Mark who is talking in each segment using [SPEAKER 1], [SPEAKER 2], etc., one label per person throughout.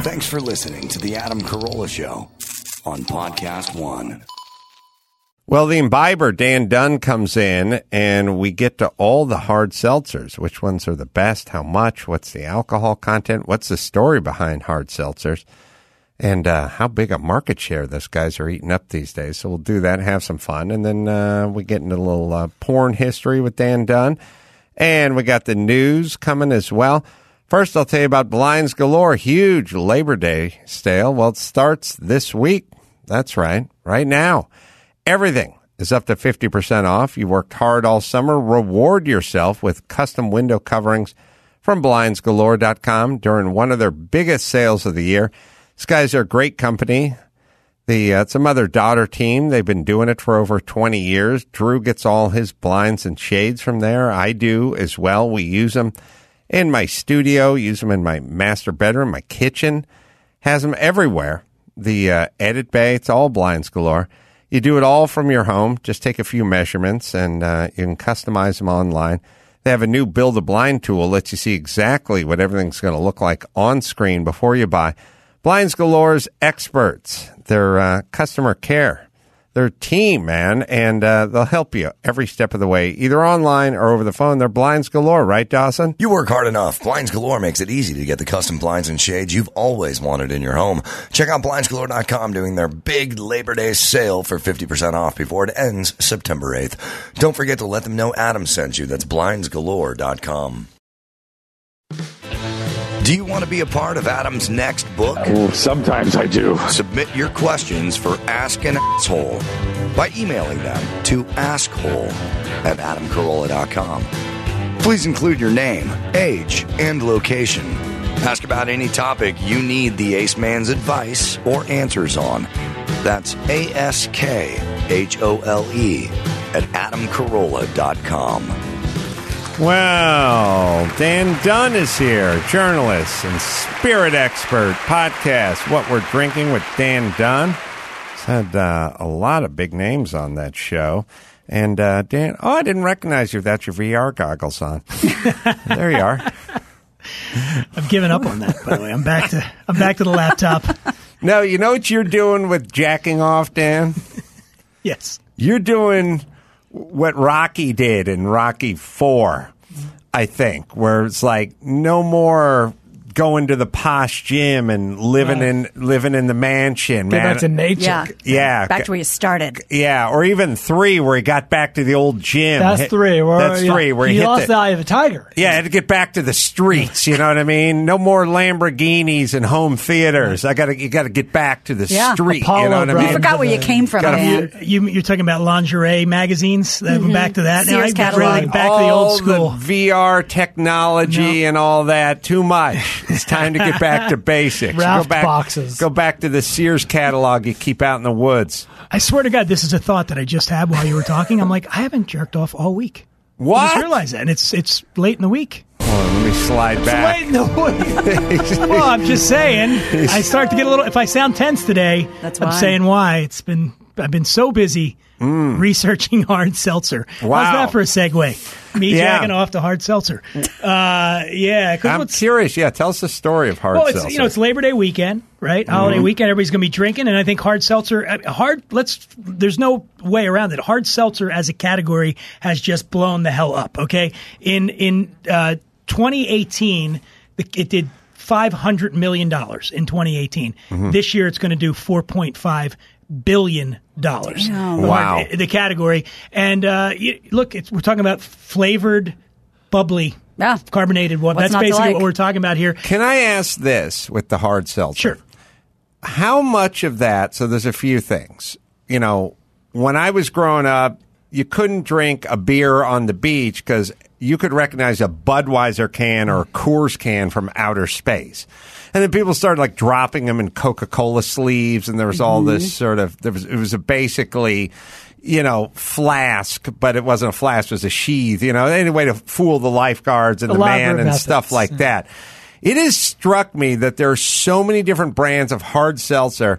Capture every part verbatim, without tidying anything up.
[SPEAKER 1] Thanks for listening to the Adam Carolla Show on Podcast One.
[SPEAKER 2] Well, the imbiber, Dan Dunn, comes in, and we get to all the hard seltzers. Which ones are the best? How much? What's the alcohol content? What's the story behind hard seltzers? And uh, how big a market share those guys are eating up these days. So we'll do that and have some fun. And then uh, we get into a little uh, porn history with Dan Dunn. And we got the news coming as well. First, I'll tell you about Blinds Galore, huge Labor Day sale. Well, it starts this week. That's right, right now. Everything is up to fifty percent off. You worked hard all summer. Reward yourself with custom window coverings from blinds galore dot com during one of their biggest sales of the year. These guys are a great company. The uh, it's a mother-daughter team. They've been doing it for over twenty years. Drew gets all his blinds and shades from there. I do as well. We use them in my studio, use them in my master bedroom, my kitchen. Has them everywhere. The uh, edit bay, it's all Blinds Galore. You do it all from your home. Just take a few measurements, and uh, you can customize them online. They have a new Build-A-Blind tool, lets you see exactly what everything's going to look like on screen before you buy. Blinds Galore's experts, their uh, customer care, their team, man, and uh, they'll help you every step of the way, either online or over the phone. They're Blinds Galore, right, Dawson?
[SPEAKER 3] You work hard enough. Blinds Galore makes it easy to get the custom blinds and shades you've always wanted in your home. Check out blinds galore dot com doing their big Labor Day sale for fifty percent off before it ends September eighth. Don't forget to let them know Adam sent you. That's blinds galore dot com. Do you want to be a part of Adam's next book?
[SPEAKER 4] Oh, sometimes I do.
[SPEAKER 3] Submit your questions for Ask an Asshole by emailing them to asshole at adam carolla dot com. Please include your name, age, and location. Ask about any topic you need the Ace Man's advice or answers on. That's A S K H O L E at adam carolla dot com.
[SPEAKER 2] Well, Dan Dunn is here, journalist and spirit expert, podcast, What We're Drinking with Dan Dunn. He's had uh, a lot of big names on that show. And uh, Dan, oh, I didn't recognize you without your V R goggles on. There you are.
[SPEAKER 5] I've given up on that, by the way. I'm back to I'm back to the laptop.
[SPEAKER 2] No, you know what you're doing with jacking off, Dan?
[SPEAKER 5] Yes.
[SPEAKER 2] You're doing what Rocky did in Rocky four, I think, where it's like no more going to the posh gym and living
[SPEAKER 5] Right.
[SPEAKER 2] in living in the mansion,
[SPEAKER 5] Get
[SPEAKER 2] man.
[SPEAKER 5] back to nature.
[SPEAKER 6] Yeah.
[SPEAKER 2] Yeah.
[SPEAKER 6] Back to where you started.
[SPEAKER 2] Yeah, or even three, where he got back to the old gym.
[SPEAKER 5] That's
[SPEAKER 2] Hit-
[SPEAKER 5] three. Where,
[SPEAKER 2] That's
[SPEAKER 5] yeah,
[SPEAKER 2] three, where he,
[SPEAKER 5] he
[SPEAKER 2] hit
[SPEAKER 5] lost
[SPEAKER 2] the,
[SPEAKER 5] the eye of a tiger.
[SPEAKER 2] Yeah, had to get back to the streets. You know what I mean? No more Lamborghinis and home theaters. I got to, you got to get back to the
[SPEAKER 6] Yeah.
[SPEAKER 2] street.
[SPEAKER 5] Apollo
[SPEAKER 2] you know what I
[SPEAKER 5] Brothers.
[SPEAKER 2] mean?
[SPEAKER 6] You forgot where you came from,
[SPEAKER 2] Gotta-
[SPEAKER 6] man.
[SPEAKER 5] You, you're talking about lingerie magazines. Mm-hmm. Back to that.
[SPEAKER 6] Sears
[SPEAKER 5] now, I-
[SPEAKER 6] catalog.
[SPEAKER 5] really back to the
[SPEAKER 2] all
[SPEAKER 5] old school.
[SPEAKER 2] the V R technology
[SPEAKER 5] No.
[SPEAKER 2] and all that. Too much. It's time to get back to basics.
[SPEAKER 5] Ralph
[SPEAKER 2] go back,
[SPEAKER 5] boxes.
[SPEAKER 2] Go back to the Sears catalog you keep out in the woods.
[SPEAKER 5] I swear to God, this is a thought that I just had while you were talking. I'm like, I haven't jerked off all week. I
[SPEAKER 2] What?
[SPEAKER 5] just realized that, and it's it's late in the week.
[SPEAKER 2] Hold on, let me slide back.
[SPEAKER 5] Late in the week. Well, I'm just saying. I start to get a little. If I sound tense today,
[SPEAKER 6] That's
[SPEAKER 5] I'm
[SPEAKER 6] why.
[SPEAKER 5] saying why. It's been I've been so busy researching hard seltzer.
[SPEAKER 2] Wow.
[SPEAKER 5] How's that for a segue? Me
[SPEAKER 2] Yeah.
[SPEAKER 5] jacking off to hard seltzer. Uh, yeah, 'cause
[SPEAKER 2] I'm
[SPEAKER 5] what's-
[SPEAKER 2] curious. Yeah, tell us the story of hard
[SPEAKER 5] Well, it's
[SPEAKER 2] seltzer.
[SPEAKER 5] you know it's Labor Day weekend, right? Holiday weekend. Everybody's going to be drinking, and I think hard seltzer, uh, hard. Let's. There's no way around it. Hard seltzer as a category has just blown the hell up. Okay, in in uh, twenty eighteen, the- it did five hundred million dollars in twenty eighteen. This year, it's going to do four point five billion dollars.
[SPEAKER 6] Damn.
[SPEAKER 2] Wow.
[SPEAKER 5] The category, and uh, you, look, it's, we're talking about flavored, bubbly.
[SPEAKER 6] Yeah.
[SPEAKER 5] Carbonated water.
[SPEAKER 6] What's
[SPEAKER 5] That's
[SPEAKER 6] not to
[SPEAKER 5] basically
[SPEAKER 6] like?
[SPEAKER 5] what we're talking about here.
[SPEAKER 2] Can I ask this with the hard seltzer?
[SPEAKER 5] Sure.
[SPEAKER 2] How much of that? So there's a few things. You know, when I was growing up, you couldn't drink a beer on the beach because you could recognize a Budweiser can or a Coors can from outer space. And then people started like dropping them in Coca-Cola sleeves, and there was all this sort of there was it was a basically, you know, flask, but it wasn't a flask; it was a sheath. You know, any way to fool the lifeguards and the
[SPEAKER 5] Elaborate
[SPEAKER 2] man and
[SPEAKER 5] methods.
[SPEAKER 2] stuff like that. It has struck me that there are so many different brands of hard seltzer.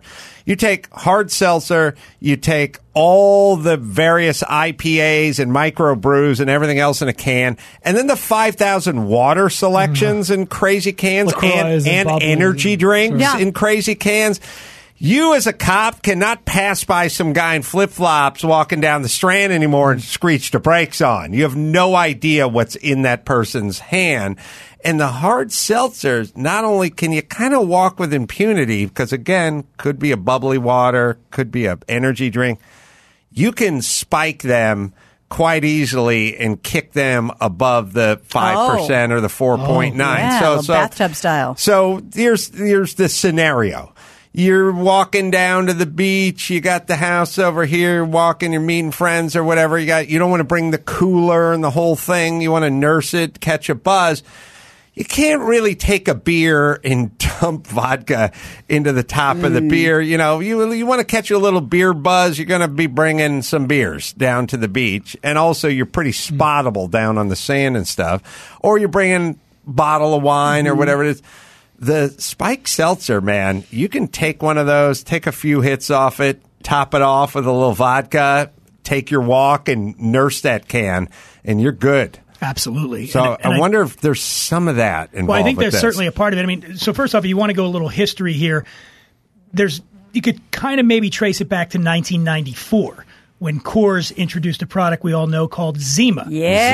[SPEAKER 2] You take hard seltzer, you take all the various I P As and microbrews and everything else in a can, and then the five thousand water selections mm. in crazy cans and, and, and energy drinks
[SPEAKER 4] yeah.
[SPEAKER 2] in crazy cans. You as a cop cannot pass by some guy in flip-flops walking down the Strand anymore and screech the brakes on. You have no idea what's in that person's hand. And the hard seltzers, not only can you kind of walk with impunity, because, again, could be a bubbly water, could be an energy drink, you can spike them quite easily and kick them above the five percent oh. or the four point nine.
[SPEAKER 4] Oh, yeah,
[SPEAKER 2] so, so
[SPEAKER 4] bathtub style.
[SPEAKER 2] So here's, here's the scenario. You're walking down to the beach. You got the house over here, walking, you're meeting friends or whatever. You got, you don't want to bring the cooler and the whole thing. You want to nurse it, catch a buzz. You can't really take a beer and dump vodka into the top mm. of the beer. You know, you you want to catch a little beer buzz, you're going to be bringing some beers down to the beach. And also, you're pretty spottable mm. down on the sand and stuff. Or you're bringing a bottle of wine mm. or whatever it is. The Spike Seltzer, man, you can take one of those, take a few hits off it, top it off with a little vodka, take your walk and nurse that can, and you're good.
[SPEAKER 5] Absolutely.
[SPEAKER 2] So
[SPEAKER 5] and, and
[SPEAKER 2] I wonder I, if there's some of that involved.
[SPEAKER 5] Well, I think
[SPEAKER 2] with
[SPEAKER 5] there's
[SPEAKER 2] this.
[SPEAKER 5] certainly a part of it. I mean, so first off, if you want to go a little history here, there's you could kind of maybe trace it back to nineteen ninety-four. When Coors introduced a product we all know called Zima.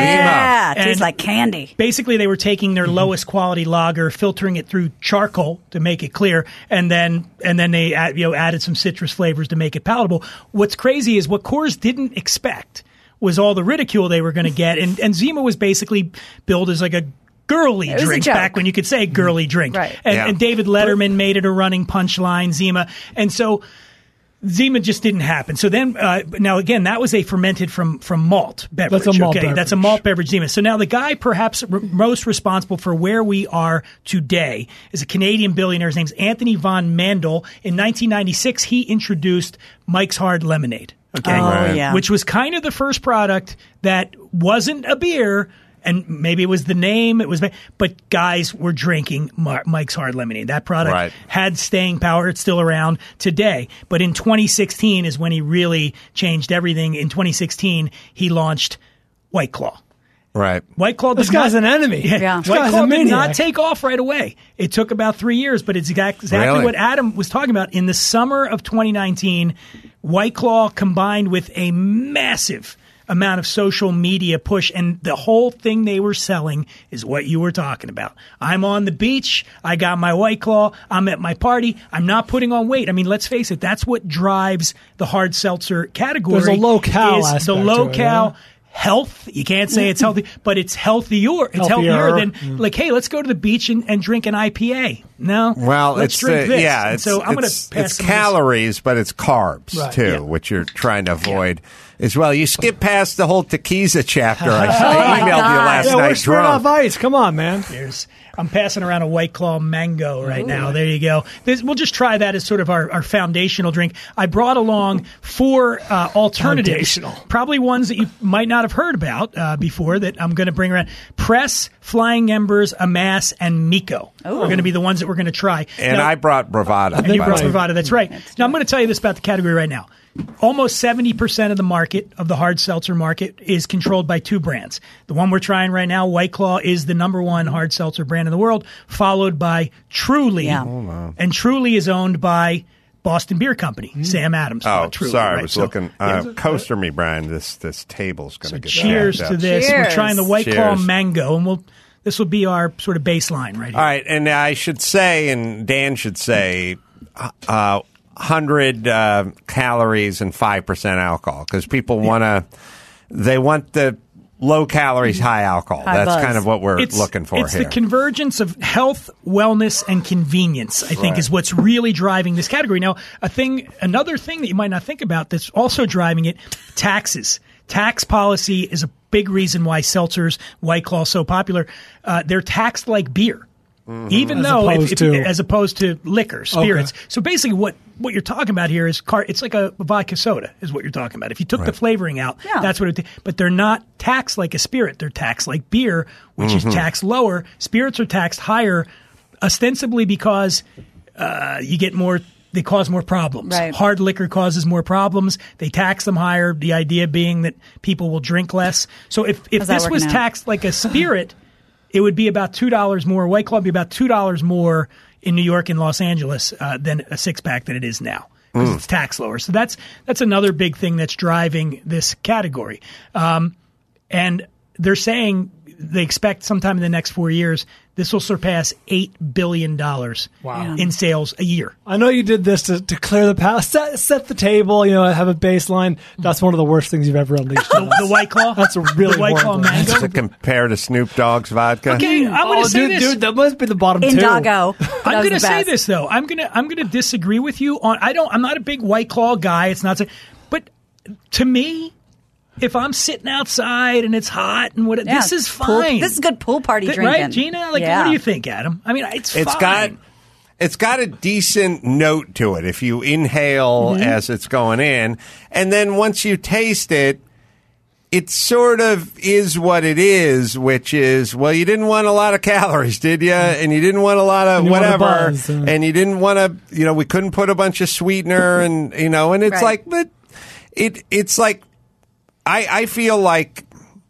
[SPEAKER 4] Yeah,
[SPEAKER 5] Zima.
[SPEAKER 4] It tastes like candy.
[SPEAKER 5] Basically, they were taking their mm-hmm. lowest quality lager, filtering it through charcoal to make it clear, and then and then they add, you know added some citrus flavors to make it palatable. What's crazy is what Coors didn't expect was all the ridicule they were going to get, and and Zima was basically billed as like a girly drink back when you could say girly drink.
[SPEAKER 4] Right.
[SPEAKER 5] And,
[SPEAKER 2] yeah.
[SPEAKER 5] and David Letterman made it a running punchline, Zima, and so. Zima just didn't happen. So then, uh, now again, that was a fermented from from malt beverage.
[SPEAKER 6] That's a malt
[SPEAKER 5] okay?
[SPEAKER 6] beverage.
[SPEAKER 5] That's a malt beverage Zima. So now the guy perhaps r- most responsible for where we are today is a Canadian billionaire. His name's Anthony Von Mandel. In nineteen ninety-six, he introduced Mike's Hard Lemonade. Okay,
[SPEAKER 4] oh, right. yeah.
[SPEAKER 5] Which was kind of the first product that wasn't a beer. And maybe it was the name, it was, but guys were drinking Mar- Mike's Hard Lemonade. That product
[SPEAKER 2] right.
[SPEAKER 5] had staying power. It's still around today. But in twenty sixteen is when he really changed everything. In twenty sixteen, he launched White Claw.
[SPEAKER 2] Right.
[SPEAKER 5] White Claw.
[SPEAKER 6] This guy's
[SPEAKER 5] not,
[SPEAKER 6] an enemy.
[SPEAKER 5] Yeah.
[SPEAKER 4] yeah.
[SPEAKER 5] White
[SPEAKER 6] guy's
[SPEAKER 5] Claw
[SPEAKER 6] a
[SPEAKER 5] did not
[SPEAKER 6] maniac.
[SPEAKER 5] take off right away. It took about three years, but it's exact, exactly
[SPEAKER 2] Really?
[SPEAKER 5] what Adam was talking about. In the summer of twenty nineteen, White Claw combined with a massive amount of social media push, and the whole thing they were selling is what you were talking about. I'm on the beach. I got my White Claw. I'm at my party. I'm not putting on weight. I mean, let's face it. That's what drives the hard seltzer category.
[SPEAKER 6] There's a low-cal
[SPEAKER 5] is
[SPEAKER 6] aspect
[SPEAKER 5] the
[SPEAKER 6] to
[SPEAKER 5] low
[SPEAKER 6] it,
[SPEAKER 5] cal
[SPEAKER 6] yeah?
[SPEAKER 5] health. You can't say it's healthy, but it's healthier. It's
[SPEAKER 6] Healthier.
[SPEAKER 5] healthier than
[SPEAKER 6] Mm.
[SPEAKER 5] like, hey, let's go to the beach and, and drink an I P A. No,
[SPEAKER 2] Well,
[SPEAKER 5] let's
[SPEAKER 2] it's
[SPEAKER 5] drink
[SPEAKER 2] uh,
[SPEAKER 5] this.
[SPEAKER 2] yeah,
[SPEAKER 5] And
[SPEAKER 2] it's,
[SPEAKER 5] so I'm going
[SPEAKER 2] it's,
[SPEAKER 5] to pass
[SPEAKER 2] it's
[SPEAKER 5] some of this-
[SPEAKER 2] calories, but it's carbs
[SPEAKER 6] Right.
[SPEAKER 2] too,
[SPEAKER 5] Yeah.
[SPEAKER 2] which you're trying to avoid as well. You skip past the whole tequila chapter. I,
[SPEAKER 4] Oh,
[SPEAKER 2] I emailed
[SPEAKER 4] my
[SPEAKER 2] you
[SPEAKER 4] God.
[SPEAKER 2] last
[SPEAKER 6] Yeah,
[SPEAKER 2] night.
[SPEAKER 6] we're straight
[SPEAKER 2] drunk.
[SPEAKER 6] off ice. Come on, man.
[SPEAKER 5] There's, I'm passing around a White Claw mango right now. There you go. This, we'll just try that as sort of our, our foundational drink. I brought along four uh, alternatives,
[SPEAKER 6] Foundational.
[SPEAKER 5] probably ones that you might not have heard about uh, before that I'm going to bring around. Press, Flying Embers, Amass, and Miko are going to be the ones that we're going to try.
[SPEAKER 2] And
[SPEAKER 5] Now-
[SPEAKER 2] I brought Bravada.
[SPEAKER 5] and you
[SPEAKER 2] by
[SPEAKER 5] brought
[SPEAKER 2] the way.
[SPEAKER 5] Bravada. That's right. Now, I'm going to tell you this about the category right now. Almost seventy percent of the market, of the hard seltzer market, is controlled by two brands. The one we're trying right now, White Claw, is the number one hard seltzer brand in the world, followed by Truly.
[SPEAKER 4] Yeah.
[SPEAKER 2] Oh,
[SPEAKER 5] And Truly is owned by Boston Beer Company. Sam Adams.
[SPEAKER 2] Oh,
[SPEAKER 5] bought Truly,
[SPEAKER 2] sorry.
[SPEAKER 5] right?
[SPEAKER 2] I was
[SPEAKER 5] So,
[SPEAKER 2] looking. Uh, coaster me, Brian. This this table's going to
[SPEAKER 5] so
[SPEAKER 2] get
[SPEAKER 5] cheers
[SPEAKER 2] jacked
[SPEAKER 5] to
[SPEAKER 2] up.
[SPEAKER 5] this.
[SPEAKER 4] Cheers.
[SPEAKER 5] We're trying the White Claw
[SPEAKER 2] Cheers.
[SPEAKER 5] Mango, and we'll this will be our sort of baseline right here.
[SPEAKER 2] All right, and I should say, and Dan should say, uh, one hundred uh, calories and five percent alcohol, because people want to, they want the low calories, high alcohol.
[SPEAKER 4] High
[SPEAKER 2] That's
[SPEAKER 4] buzz.
[SPEAKER 2] kind of what we're
[SPEAKER 5] It's,
[SPEAKER 2] looking for
[SPEAKER 5] it's
[SPEAKER 2] here.
[SPEAKER 5] the convergence of health, wellness, and convenience, I think,
[SPEAKER 2] Right.
[SPEAKER 5] is what's really driving this category. Now, a thing, another thing that you might not think about that's also driving it, taxes. Tax policy is a big reason why seltzers, White Claw, so popular. Uh, they're taxed like beer. Even
[SPEAKER 6] As
[SPEAKER 5] though, if,
[SPEAKER 6] opposed
[SPEAKER 5] if,
[SPEAKER 6] to-
[SPEAKER 5] as opposed to liquor, spirits.
[SPEAKER 6] Okay.
[SPEAKER 5] So basically, what, what you're talking about here is car. It's like a vodka soda, is what you're talking about. If you took the flavoring out,
[SPEAKER 4] Yeah.
[SPEAKER 5] that's what it. But they're not taxed like a spirit. They're taxed like beer, which is taxed lower. Spirits are taxed higher, ostensibly because uh, you get more they cause more problems.
[SPEAKER 4] Right.
[SPEAKER 5] Hard liquor causes more problems. They tax them higher. The idea being that people will drink less. So if, if
[SPEAKER 4] How's that
[SPEAKER 5] this was
[SPEAKER 4] working out?
[SPEAKER 5] taxed like a spirit, it would be about two dollars more. White Claw would be about two dollars more in New York and Los Angeles uh, than a six pack than it is now because it's taxed lower. So that's that's another big thing that's driving this category. Um, and they're saying they expect sometime in the next four years this will surpass eight billion dollars
[SPEAKER 6] Wow.
[SPEAKER 5] in sales a year.
[SPEAKER 6] I know you did this to, to clear the path, set, set the table, you know, have a baseline. That's one of the worst things you've ever unleashed.
[SPEAKER 5] The, the White Claw?
[SPEAKER 6] That's a really
[SPEAKER 5] the White Claw
[SPEAKER 6] horrible.
[SPEAKER 5] mango?
[SPEAKER 2] To compare to Snoop Dogg's vodka.
[SPEAKER 5] Okay, I'm going to
[SPEAKER 6] Oh,
[SPEAKER 5] say
[SPEAKER 6] dude,
[SPEAKER 5] this.
[SPEAKER 6] dude, that must be the bottom
[SPEAKER 4] In
[SPEAKER 6] two.
[SPEAKER 4] Doggo.
[SPEAKER 5] I'm going to say this though. I'm going to I'm going to disagree with you on. I don't. I'm not a big White Claw guy. It's not. so- But to me, if I'm sitting outside and it's hot and what,
[SPEAKER 4] Yeah,
[SPEAKER 5] this is
[SPEAKER 4] pool-
[SPEAKER 5] fine.
[SPEAKER 4] this is good pool party
[SPEAKER 5] Th-
[SPEAKER 4] drinking.
[SPEAKER 5] right, Gina? Like,
[SPEAKER 4] Yeah.
[SPEAKER 5] what do you think, Adam? I mean, it's
[SPEAKER 2] It's
[SPEAKER 5] fine.
[SPEAKER 2] got it's got a decent note to it if you inhale
[SPEAKER 5] Mm-hmm.
[SPEAKER 2] as it's going in, and then once you taste it, it sort of is what it is, which is, well, you didn't want a lot of calories, did you? And you didn't want a lot of
[SPEAKER 6] You want a
[SPEAKER 2] whatever,
[SPEAKER 6] buzz, uh.
[SPEAKER 2] and you didn't want to, you know, we couldn't put a bunch of sweetener, and you know, and it's
[SPEAKER 4] Right.
[SPEAKER 2] like, but it it's like, I I feel like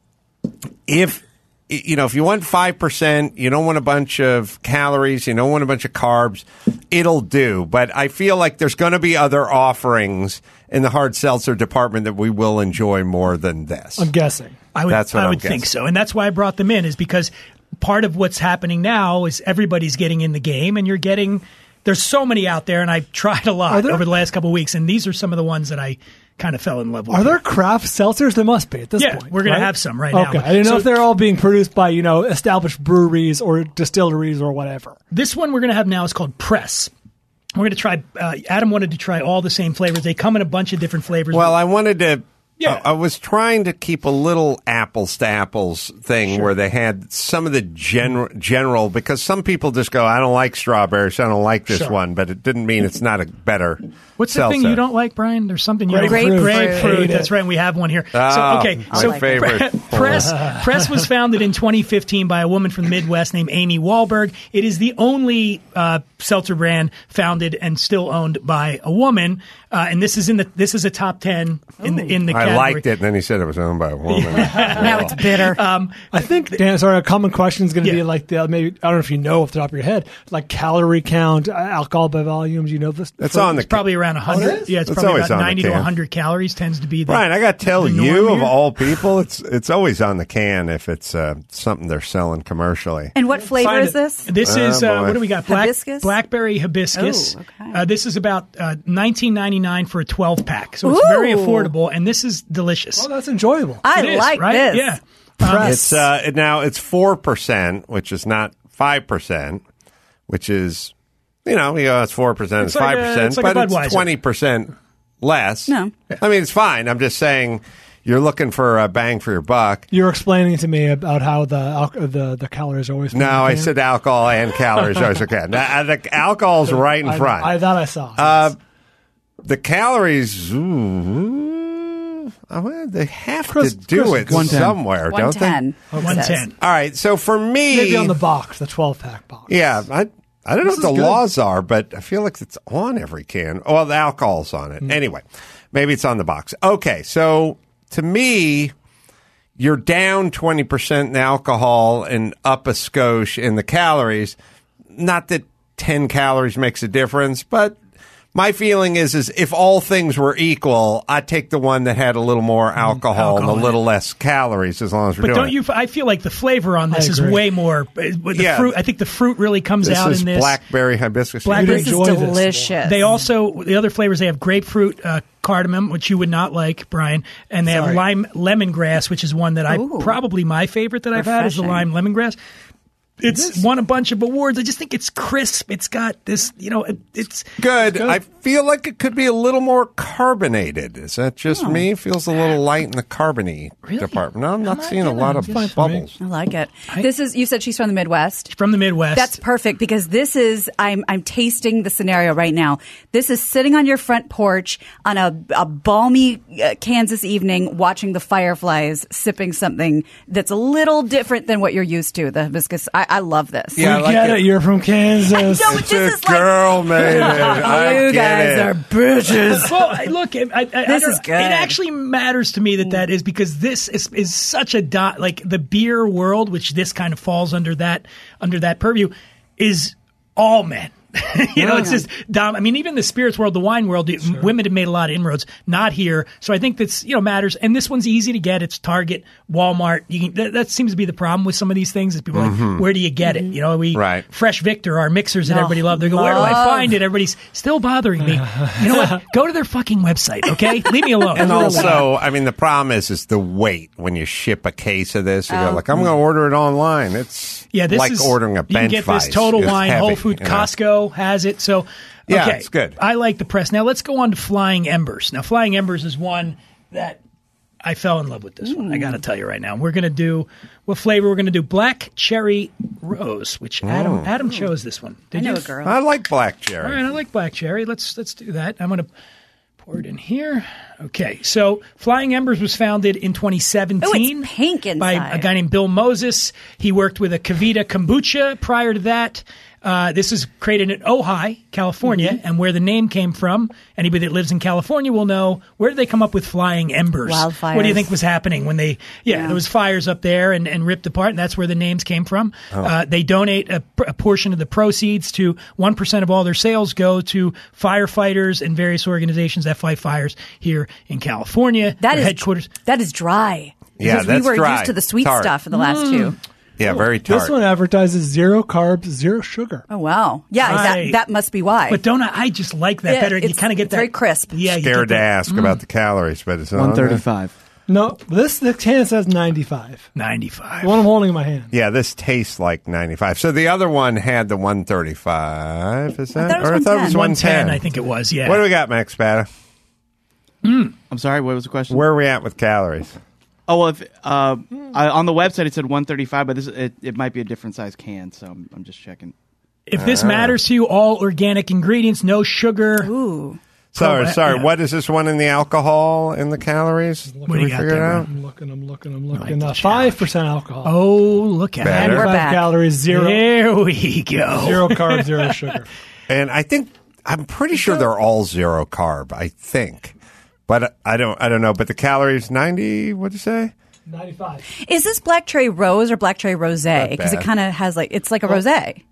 [SPEAKER 2] if you know, if you want five percent, you don't want a bunch of calories, you don't want a bunch of carbs, it'll do. But I feel like there's going to be other offerings in the hard seltzer department that we will enjoy more than this.
[SPEAKER 6] I'm guessing.
[SPEAKER 5] I would,
[SPEAKER 2] That's what
[SPEAKER 5] I
[SPEAKER 2] I'm
[SPEAKER 5] would think
[SPEAKER 2] guessing.
[SPEAKER 5] so. And that's why I brought them in, is because part of what's happening now is everybody's getting in the game, and you're getting, there's so many out there, and I've tried a lot
[SPEAKER 6] there-
[SPEAKER 5] over the last couple of weeks, and these are some of the ones that I kind of fell in love with.
[SPEAKER 6] Are there craft seltzers? There must be at this
[SPEAKER 5] Yeah,
[SPEAKER 6] point.
[SPEAKER 5] we're gonna
[SPEAKER 6] right?
[SPEAKER 5] have some right now.
[SPEAKER 6] Okay, I didn't know
[SPEAKER 5] So-
[SPEAKER 6] if they're all being produced by, you know, established breweries or distilleries or whatever.
[SPEAKER 5] This one we're going to have now is called Press. We're going to try, uh, Adam wanted to try all the same flavors. They come in a bunch of different flavors.
[SPEAKER 2] Well, I wanted to.
[SPEAKER 5] Yeah.
[SPEAKER 2] I I was trying to keep a little apples to apples thing where they had some of the general, general, because some people just go, I don't like strawberries, I don't like this
[SPEAKER 5] Sure.
[SPEAKER 2] one, but it didn't mean it's not a better.
[SPEAKER 5] What's the
[SPEAKER 2] seltzer.
[SPEAKER 5] thing you don't like, Brian? There's something you
[SPEAKER 6] Grapefruit.
[SPEAKER 5] don't like.
[SPEAKER 6] Grapefruit.
[SPEAKER 5] Grapefruit.
[SPEAKER 6] Hate
[SPEAKER 5] That's
[SPEAKER 6] it.
[SPEAKER 5] right. And we have one here.
[SPEAKER 2] Oh,
[SPEAKER 5] so, okay.
[SPEAKER 2] my
[SPEAKER 5] So
[SPEAKER 2] favorite.
[SPEAKER 5] Press, Press was founded in twenty fifteen by a woman from the Midwest named Amy Wahlberg. It is the only uh, seltzer brand founded and still owned by a woman. Uh, and this is in the this is a top ten in the in the
[SPEAKER 2] I
[SPEAKER 5] category.
[SPEAKER 2] liked it, and then he said it was owned by a woman.
[SPEAKER 4] Now it's bitter.
[SPEAKER 5] Um,
[SPEAKER 6] I think, Dan, sorry, a common question is going to
[SPEAKER 5] Yeah.
[SPEAKER 6] be like the maybe I don't know if you know off the top of your head, like calorie count, uh, alcohol by volumes. You know this.
[SPEAKER 2] That's on the.
[SPEAKER 5] It's probably around one hundred.
[SPEAKER 6] Oh, it is?
[SPEAKER 5] Yeah, it's,
[SPEAKER 2] It's
[SPEAKER 5] probably
[SPEAKER 2] always
[SPEAKER 5] about
[SPEAKER 2] on the
[SPEAKER 5] ninety to
[SPEAKER 2] can.
[SPEAKER 5] one hundred calories tends to be the
[SPEAKER 2] Brian, I got to tell
[SPEAKER 5] the
[SPEAKER 2] you,
[SPEAKER 5] norm
[SPEAKER 2] of
[SPEAKER 5] here.
[SPEAKER 2] all people, it's it's always on the can if it's uh, something they're selling commercially.
[SPEAKER 4] and what flavor
[SPEAKER 6] Find
[SPEAKER 4] is
[SPEAKER 6] it.
[SPEAKER 4] this?
[SPEAKER 5] This
[SPEAKER 2] Oh,
[SPEAKER 5] is uh,
[SPEAKER 2] boy.
[SPEAKER 5] what do we got? Black,
[SPEAKER 4] Hibiscus?
[SPEAKER 5] Blackberry hibiscus.
[SPEAKER 4] Oh, okay.
[SPEAKER 5] uh, this is about uh, nineteen ninety-nine for a twelve pack, so it's very
[SPEAKER 4] Ooh.
[SPEAKER 5] affordable, and this is delicious.
[SPEAKER 6] Oh, that's enjoyable.
[SPEAKER 4] I
[SPEAKER 5] It is,
[SPEAKER 4] like
[SPEAKER 5] right?
[SPEAKER 4] this.
[SPEAKER 5] Yeah.
[SPEAKER 6] Press.
[SPEAKER 2] It's uh, it- now it's four percent, which is not five percent, which is you know you go it's four percent, it's
[SPEAKER 5] It's like
[SPEAKER 2] five
[SPEAKER 5] a-
[SPEAKER 2] percent,
[SPEAKER 5] it's like a
[SPEAKER 2] but
[SPEAKER 5] Budweiser.
[SPEAKER 2] it's twenty percent less.
[SPEAKER 4] No.
[SPEAKER 2] I mean it's fine. I'm just saying you're looking for a bang for your buck.
[SPEAKER 6] You're explaining to me about how the al- the the calories are always.
[SPEAKER 2] No, I said alcohol and calories. I was okay. Now, the alcohol's right in
[SPEAKER 6] I,
[SPEAKER 2] front.
[SPEAKER 6] I thought I saw.
[SPEAKER 2] Uh, the calories, ooh, uh, they have
[SPEAKER 6] Chris-
[SPEAKER 2] to do
[SPEAKER 6] Chris,
[SPEAKER 2] it
[SPEAKER 6] one ten.
[SPEAKER 2] somewhere, don't they?
[SPEAKER 4] one ten.
[SPEAKER 5] one ten.
[SPEAKER 2] All right, so for me,
[SPEAKER 6] Maybe on the box, the twelve pack box.
[SPEAKER 2] yeah, I I don't know
[SPEAKER 6] This
[SPEAKER 2] what the
[SPEAKER 6] is good.
[SPEAKER 2] laws are, but I feel like it's on every can. Oh, well, the alcohol's on
[SPEAKER 6] Hmm.
[SPEAKER 2] it. Anyway, maybe it's on the box. Okay, so to me, you're down twenty percent in the alcohol and up a skosh in the calories. Not that ten calories makes a difference, but my feeling is, is if all things were equal, I'd take the one that had a little more alcohol,
[SPEAKER 5] alcohol
[SPEAKER 2] and a
[SPEAKER 5] in
[SPEAKER 2] little less calories as long as we're
[SPEAKER 5] But
[SPEAKER 2] doing
[SPEAKER 5] don't
[SPEAKER 2] it.
[SPEAKER 5] you? I feel like the flavor on this is
[SPEAKER 6] agree.
[SPEAKER 5] way more. uh, with The
[SPEAKER 2] Yeah.
[SPEAKER 5] fruit. I think the fruit really comes
[SPEAKER 2] This
[SPEAKER 5] out
[SPEAKER 2] is
[SPEAKER 5] in this.
[SPEAKER 2] blackberry hibiscus.
[SPEAKER 5] Black-
[SPEAKER 6] You'd
[SPEAKER 4] This is
[SPEAKER 6] enjoy this more.
[SPEAKER 4] delicious.
[SPEAKER 5] They also the other flavors they have grapefruit, uh, cardamom, which you would not like, Brian, and they have
[SPEAKER 6] Sorry.
[SPEAKER 5] lime lemongrass, which is one that I
[SPEAKER 4] Ooh.
[SPEAKER 5] probably my favorite that I've had is the lime
[SPEAKER 4] Refreshing.
[SPEAKER 5] lemongrass. It's won a bunch of awards. I just think it's crisp. It's got this, you know, it, it's
[SPEAKER 2] Good. I feel like it could be a little more carbonated. Is that just me? It feels a little light in the carbony
[SPEAKER 5] Really?
[SPEAKER 2] department. No, I'm not
[SPEAKER 5] I'm not
[SPEAKER 2] seeing a
[SPEAKER 5] getting
[SPEAKER 2] lot
[SPEAKER 5] it.
[SPEAKER 2] of
[SPEAKER 5] It's fine
[SPEAKER 6] for me.
[SPEAKER 2] bubbles.
[SPEAKER 4] I like it. This is. You said she's from the Midwest.
[SPEAKER 5] from the Midwest.
[SPEAKER 4] That's perfect because this is I'm I'm tasting the scenario right now. This is sitting on your front porch on a, a balmy uh, Kansas evening watching the fireflies, sipping something that's a little different than what you're used to. The hibiscus. I, I love this.
[SPEAKER 2] Yeah, I
[SPEAKER 6] We
[SPEAKER 2] like
[SPEAKER 6] get
[SPEAKER 2] it.
[SPEAKER 6] it. You're from Kansas.
[SPEAKER 4] No,
[SPEAKER 2] It's
[SPEAKER 4] this
[SPEAKER 2] a
[SPEAKER 4] is like
[SPEAKER 2] girl made it. I
[SPEAKER 4] you
[SPEAKER 2] get
[SPEAKER 4] guys
[SPEAKER 2] it.
[SPEAKER 4] are bitches.
[SPEAKER 5] Well, I- look, I, I, I
[SPEAKER 4] This
[SPEAKER 5] don't-
[SPEAKER 4] is good.
[SPEAKER 5] It actually matters to me that that is because this is, is such a dot. Like the beer world, which this kind of falls under that under that purview, is all men. you know, it's just dom- I mean, even the spirits world, the wine world, the, women have made a lot of inroads. Not here, so I think that's you know matters. And this one's easy to get. It's Target, Walmart. You can, that, that seems to be the problem with some of these things. Is people are like, where do you get it? You know, we
[SPEAKER 2] Right.
[SPEAKER 5] Fresh Victor, our mixers that
[SPEAKER 4] Oh,
[SPEAKER 5] everybody love. They go, where do I
[SPEAKER 4] love.
[SPEAKER 5] find it? Everybody's still bothering me. You know what? Go to their fucking website, okay? Leave me alone.
[SPEAKER 2] And
[SPEAKER 5] Really.
[SPEAKER 2] also, I mean, the problem is is the weight when you ship a case of this. You go like, I'm going to order it online. It's
[SPEAKER 5] Yeah, this
[SPEAKER 2] like
[SPEAKER 5] is
[SPEAKER 2] ordering a
[SPEAKER 5] You can
[SPEAKER 2] bench
[SPEAKER 5] get
[SPEAKER 2] vice.
[SPEAKER 5] this Total
[SPEAKER 2] It's
[SPEAKER 5] Wine,
[SPEAKER 2] heavy,
[SPEAKER 5] Whole Food,
[SPEAKER 2] you know?
[SPEAKER 5] Costco has it. So,
[SPEAKER 2] Yeah,
[SPEAKER 5] okay,
[SPEAKER 2] it's good.
[SPEAKER 5] I like the press. Now let's go on to Flying Embers. Now, Flying Embers is one that I fell in love with. This one, I got to tell you right now. We're going to do what flavor? We're going to do Black Cherry Rose, which Adam Adam chose this one.
[SPEAKER 4] I
[SPEAKER 5] Did
[SPEAKER 4] know
[SPEAKER 5] you?
[SPEAKER 4] a girl.
[SPEAKER 2] I like black cherry.
[SPEAKER 5] All right, I like black cherry. Let's let's do that. I'm going to pour it in here. Okay, so Flying Embers was founded in twenty seventeen.
[SPEAKER 4] Oh, it's pink
[SPEAKER 5] by
[SPEAKER 4] inside.
[SPEAKER 5] a guy named Bill Moses. He worked with a Kavita Kombucha prior to that. Uh, this is created in Ojai, California,
[SPEAKER 4] Mm-hmm.
[SPEAKER 5] and where the name came from. Anybody that lives in California will know. Where did they come up with Flying Embers?
[SPEAKER 4] Wildfires.
[SPEAKER 5] What do you think was happening when they? Yeah,
[SPEAKER 4] Yeah.
[SPEAKER 5] there was fires up there and, and ripped apart, and that's where the names came from.
[SPEAKER 2] Oh.
[SPEAKER 5] Uh, they donate a, a portion of the proceeds to one percent of all their sales go to firefighters and various organizations that fight fires here in California.
[SPEAKER 4] That
[SPEAKER 5] Their
[SPEAKER 4] is
[SPEAKER 5] headquarters.
[SPEAKER 4] That is dry.
[SPEAKER 2] Yeah,
[SPEAKER 4] Because
[SPEAKER 2] that's
[SPEAKER 4] we were
[SPEAKER 2] dry.
[SPEAKER 4] used to the sweet
[SPEAKER 2] Tart.
[SPEAKER 4] stuff for the last
[SPEAKER 5] Mm.
[SPEAKER 4] two.
[SPEAKER 2] Yeah, very tart.
[SPEAKER 6] This one advertises zero carbs, zero sugar.
[SPEAKER 4] Oh wow! Yeah,
[SPEAKER 5] Right.
[SPEAKER 4] that, that must be why.
[SPEAKER 5] But don't I, I just like that
[SPEAKER 4] Yeah,
[SPEAKER 5] better? You
[SPEAKER 4] it's-
[SPEAKER 5] kind of get
[SPEAKER 4] it's
[SPEAKER 5] that
[SPEAKER 4] very crisp.
[SPEAKER 5] Yeah, you
[SPEAKER 2] Scared
[SPEAKER 5] get
[SPEAKER 2] to
[SPEAKER 5] that-
[SPEAKER 2] ask about the calories, but it's on
[SPEAKER 7] one
[SPEAKER 2] there.
[SPEAKER 7] thirty-five.
[SPEAKER 6] No, this the can says ninety-five.
[SPEAKER 5] ninety-five.
[SPEAKER 6] The one I'm holding in my hand.
[SPEAKER 2] Yeah, this tastes like ninety-five. So the other one had the one thirty-five. Is that?
[SPEAKER 4] thought it was
[SPEAKER 2] or I thought it was
[SPEAKER 5] one
[SPEAKER 2] one
[SPEAKER 5] ten,
[SPEAKER 2] ten.
[SPEAKER 5] I think it was. Yeah.
[SPEAKER 2] What do we got, Max Spada?
[SPEAKER 7] I'm sorry, what was the question?
[SPEAKER 2] Where are we at with calories?
[SPEAKER 7] Oh, well, if, uh, I, on the website it said one thirty-five, but this it, it might be a different size can, so I'm, I'm just checking.
[SPEAKER 5] If this matters to you, all organic ingredients, no sugar.
[SPEAKER 4] Ooh,
[SPEAKER 2] Sorry,
[SPEAKER 5] Pro-
[SPEAKER 2] sorry.
[SPEAKER 5] yeah.
[SPEAKER 2] What is this one in the alcohol in the calories?
[SPEAKER 5] What
[SPEAKER 2] Did
[SPEAKER 5] do you
[SPEAKER 2] we
[SPEAKER 5] got
[SPEAKER 2] figure it
[SPEAKER 5] there,
[SPEAKER 2] out?
[SPEAKER 6] I'm looking, I'm looking, I'm looking.
[SPEAKER 5] the
[SPEAKER 6] Uh, Five percent alcohol.
[SPEAKER 5] Oh, look at
[SPEAKER 2] Better.
[SPEAKER 5] it.
[SPEAKER 4] we're
[SPEAKER 6] Five
[SPEAKER 4] back.
[SPEAKER 6] calories, zero,
[SPEAKER 5] There we go.
[SPEAKER 6] zero carbs, zero sugar.
[SPEAKER 2] And I think I'm pretty sure they're all zero carb. I think, but I don't. I don't know. But the calories ninety. What'd you say?
[SPEAKER 6] ninety-five.
[SPEAKER 4] is this black cherry rose or black cherry rosé? Because it
[SPEAKER 2] bad.
[SPEAKER 4] kind of has like it's like a rosé.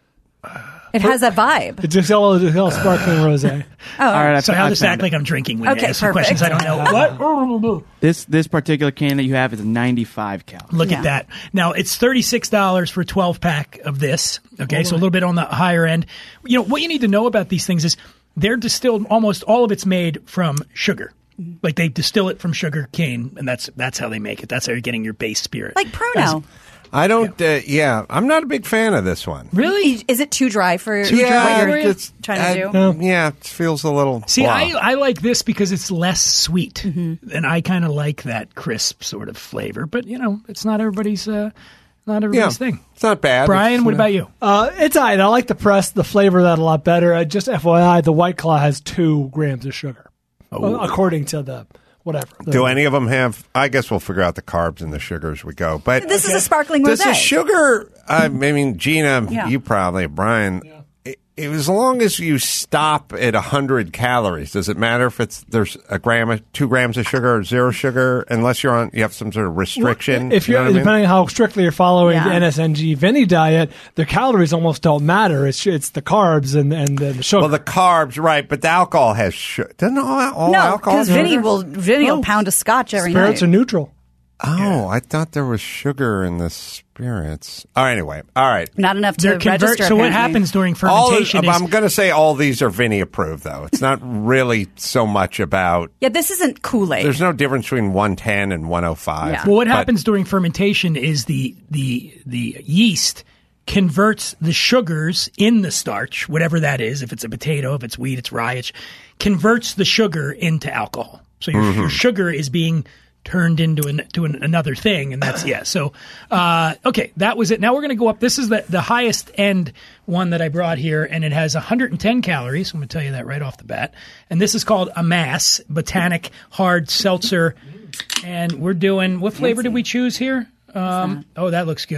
[SPEAKER 4] It has that vibe.
[SPEAKER 6] It's just all, it's all sparkling rosé.
[SPEAKER 4] Oh,
[SPEAKER 7] All right, I
[SPEAKER 5] So
[SPEAKER 7] fa-
[SPEAKER 5] how
[SPEAKER 7] I
[SPEAKER 5] does
[SPEAKER 7] found
[SPEAKER 5] act
[SPEAKER 7] it.
[SPEAKER 5] like I'm drinking when
[SPEAKER 4] Okay,
[SPEAKER 5] you ask me
[SPEAKER 4] perfect.
[SPEAKER 5] questions I don't know? What?
[SPEAKER 7] This this particular can that you have is ninety-five calories.
[SPEAKER 5] Look
[SPEAKER 4] Yeah.
[SPEAKER 5] at that. Now, it's thirty-six dollars for a twelve pack of this. Okay, so a little bit on the higher end. You know, what you need to know about these things is they're distilled, almost all of it's made from sugar. Like they distill it from sugar cane, and that's that's how they make it. That's how you're getting your base spirit.
[SPEAKER 4] like Pruno.
[SPEAKER 2] I don't. Uh, yeah, I'm not a big fan of this one.
[SPEAKER 5] Really?
[SPEAKER 4] Is it too dry for
[SPEAKER 2] Yeah,
[SPEAKER 4] what you're
[SPEAKER 2] it's-
[SPEAKER 4] trying to
[SPEAKER 2] I-
[SPEAKER 4] do?
[SPEAKER 2] Yeah, it feels a little.
[SPEAKER 5] See,
[SPEAKER 2] blah.
[SPEAKER 5] I, I like this because it's less sweet,
[SPEAKER 4] Mm-hmm.
[SPEAKER 5] and I kind of like that crisp sort of flavor. But you know, it's not everybody's uh, not
[SPEAKER 2] yeah,
[SPEAKER 5] everybody's thing.
[SPEAKER 2] it's not bad.
[SPEAKER 5] Brian,
[SPEAKER 2] It's,
[SPEAKER 5] what
[SPEAKER 2] uh,
[SPEAKER 5] about you?
[SPEAKER 6] Uh, it's all right. I like the press, the flavor of that a lot better. Uh, just F Y I, the White Claw has two grams of sugar,
[SPEAKER 5] Oh.
[SPEAKER 6] uh, according to the whatever. The-
[SPEAKER 2] Do any of them have? I guess we'll figure out the carbs and the sugar as we go. But
[SPEAKER 4] This is a sparkling
[SPEAKER 2] does the
[SPEAKER 4] rosé.
[SPEAKER 2] sugar? I mean, Gina,
[SPEAKER 4] Yeah.
[SPEAKER 2] you probably, Brian. It, it, as long as you stop at a hundred calories, does it matter if it's there's a gram, of, two grams of sugar or zero sugar? Unless you're on, you have some sort of restriction.
[SPEAKER 6] If
[SPEAKER 2] you
[SPEAKER 6] you're
[SPEAKER 2] know what I mean?
[SPEAKER 6] depending on how strictly you're following
[SPEAKER 4] Yeah.
[SPEAKER 6] the N S N G Vinny diet, the calories almost don't matter. It's it's the carbs and and the sugar.
[SPEAKER 2] Well, the carbs, right? But the alcohol has sugar. Doesn't all, all
[SPEAKER 4] No,
[SPEAKER 2] alcohol?
[SPEAKER 4] because
[SPEAKER 2] have
[SPEAKER 4] Vinny
[SPEAKER 2] sugar?
[SPEAKER 4] will Vinny
[SPEAKER 6] No.
[SPEAKER 4] will pound a scotch every
[SPEAKER 6] spirits
[SPEAKER 4] night.
[SPEAKER 6] are neutral.
[SPEAKER 2] Oh, I thought there was sugar in the spirits. Oh, anyway, all right.
[SPEAKER 4] Not enough to
[SPEAKER 5] They're convert-
[SPEAKER 4] register.
[SPEAKER 5] so what
[SPEAKER 4] apparently.
[SPEAKER 5] happens during
[SPEAKER 2] All
[SPEAKER 5] fermentation is
[SPEAKER 2] I'm going to say all these are Vinny approved, though. It's not really so much about.
[SPEAKER 4] Yeah, this isn't Kool-Aid.
[SPEAKER 2] There's no difference between one ten and one oh five.
[SPEAKER 4] Yeah.
[SPEAKER 5] Well, what
[SPEAKER 2] But-
[SPEAKER 5] happens during fermentation is the the the yeast converts the sugars in the starch, whatever that is. If it's a potato, if it's wheat, it's rye. It's converts the sugar into alcohol. So your,
[SPEAKER 2] Mm-hmm.
[SPEAKER 5] your sugar is being turned into an, to an, another thing, and that's yeah. So uh, okay, that was it. Now we're going to go up. This is the the highest end one that I brought here, and it has one hundred ten calories. I'm going to tell you that right off the bat. And this is called Amass Botanic Hard Seltzer. And we're doing what flavor did we choose here? Um, oh, that looks good.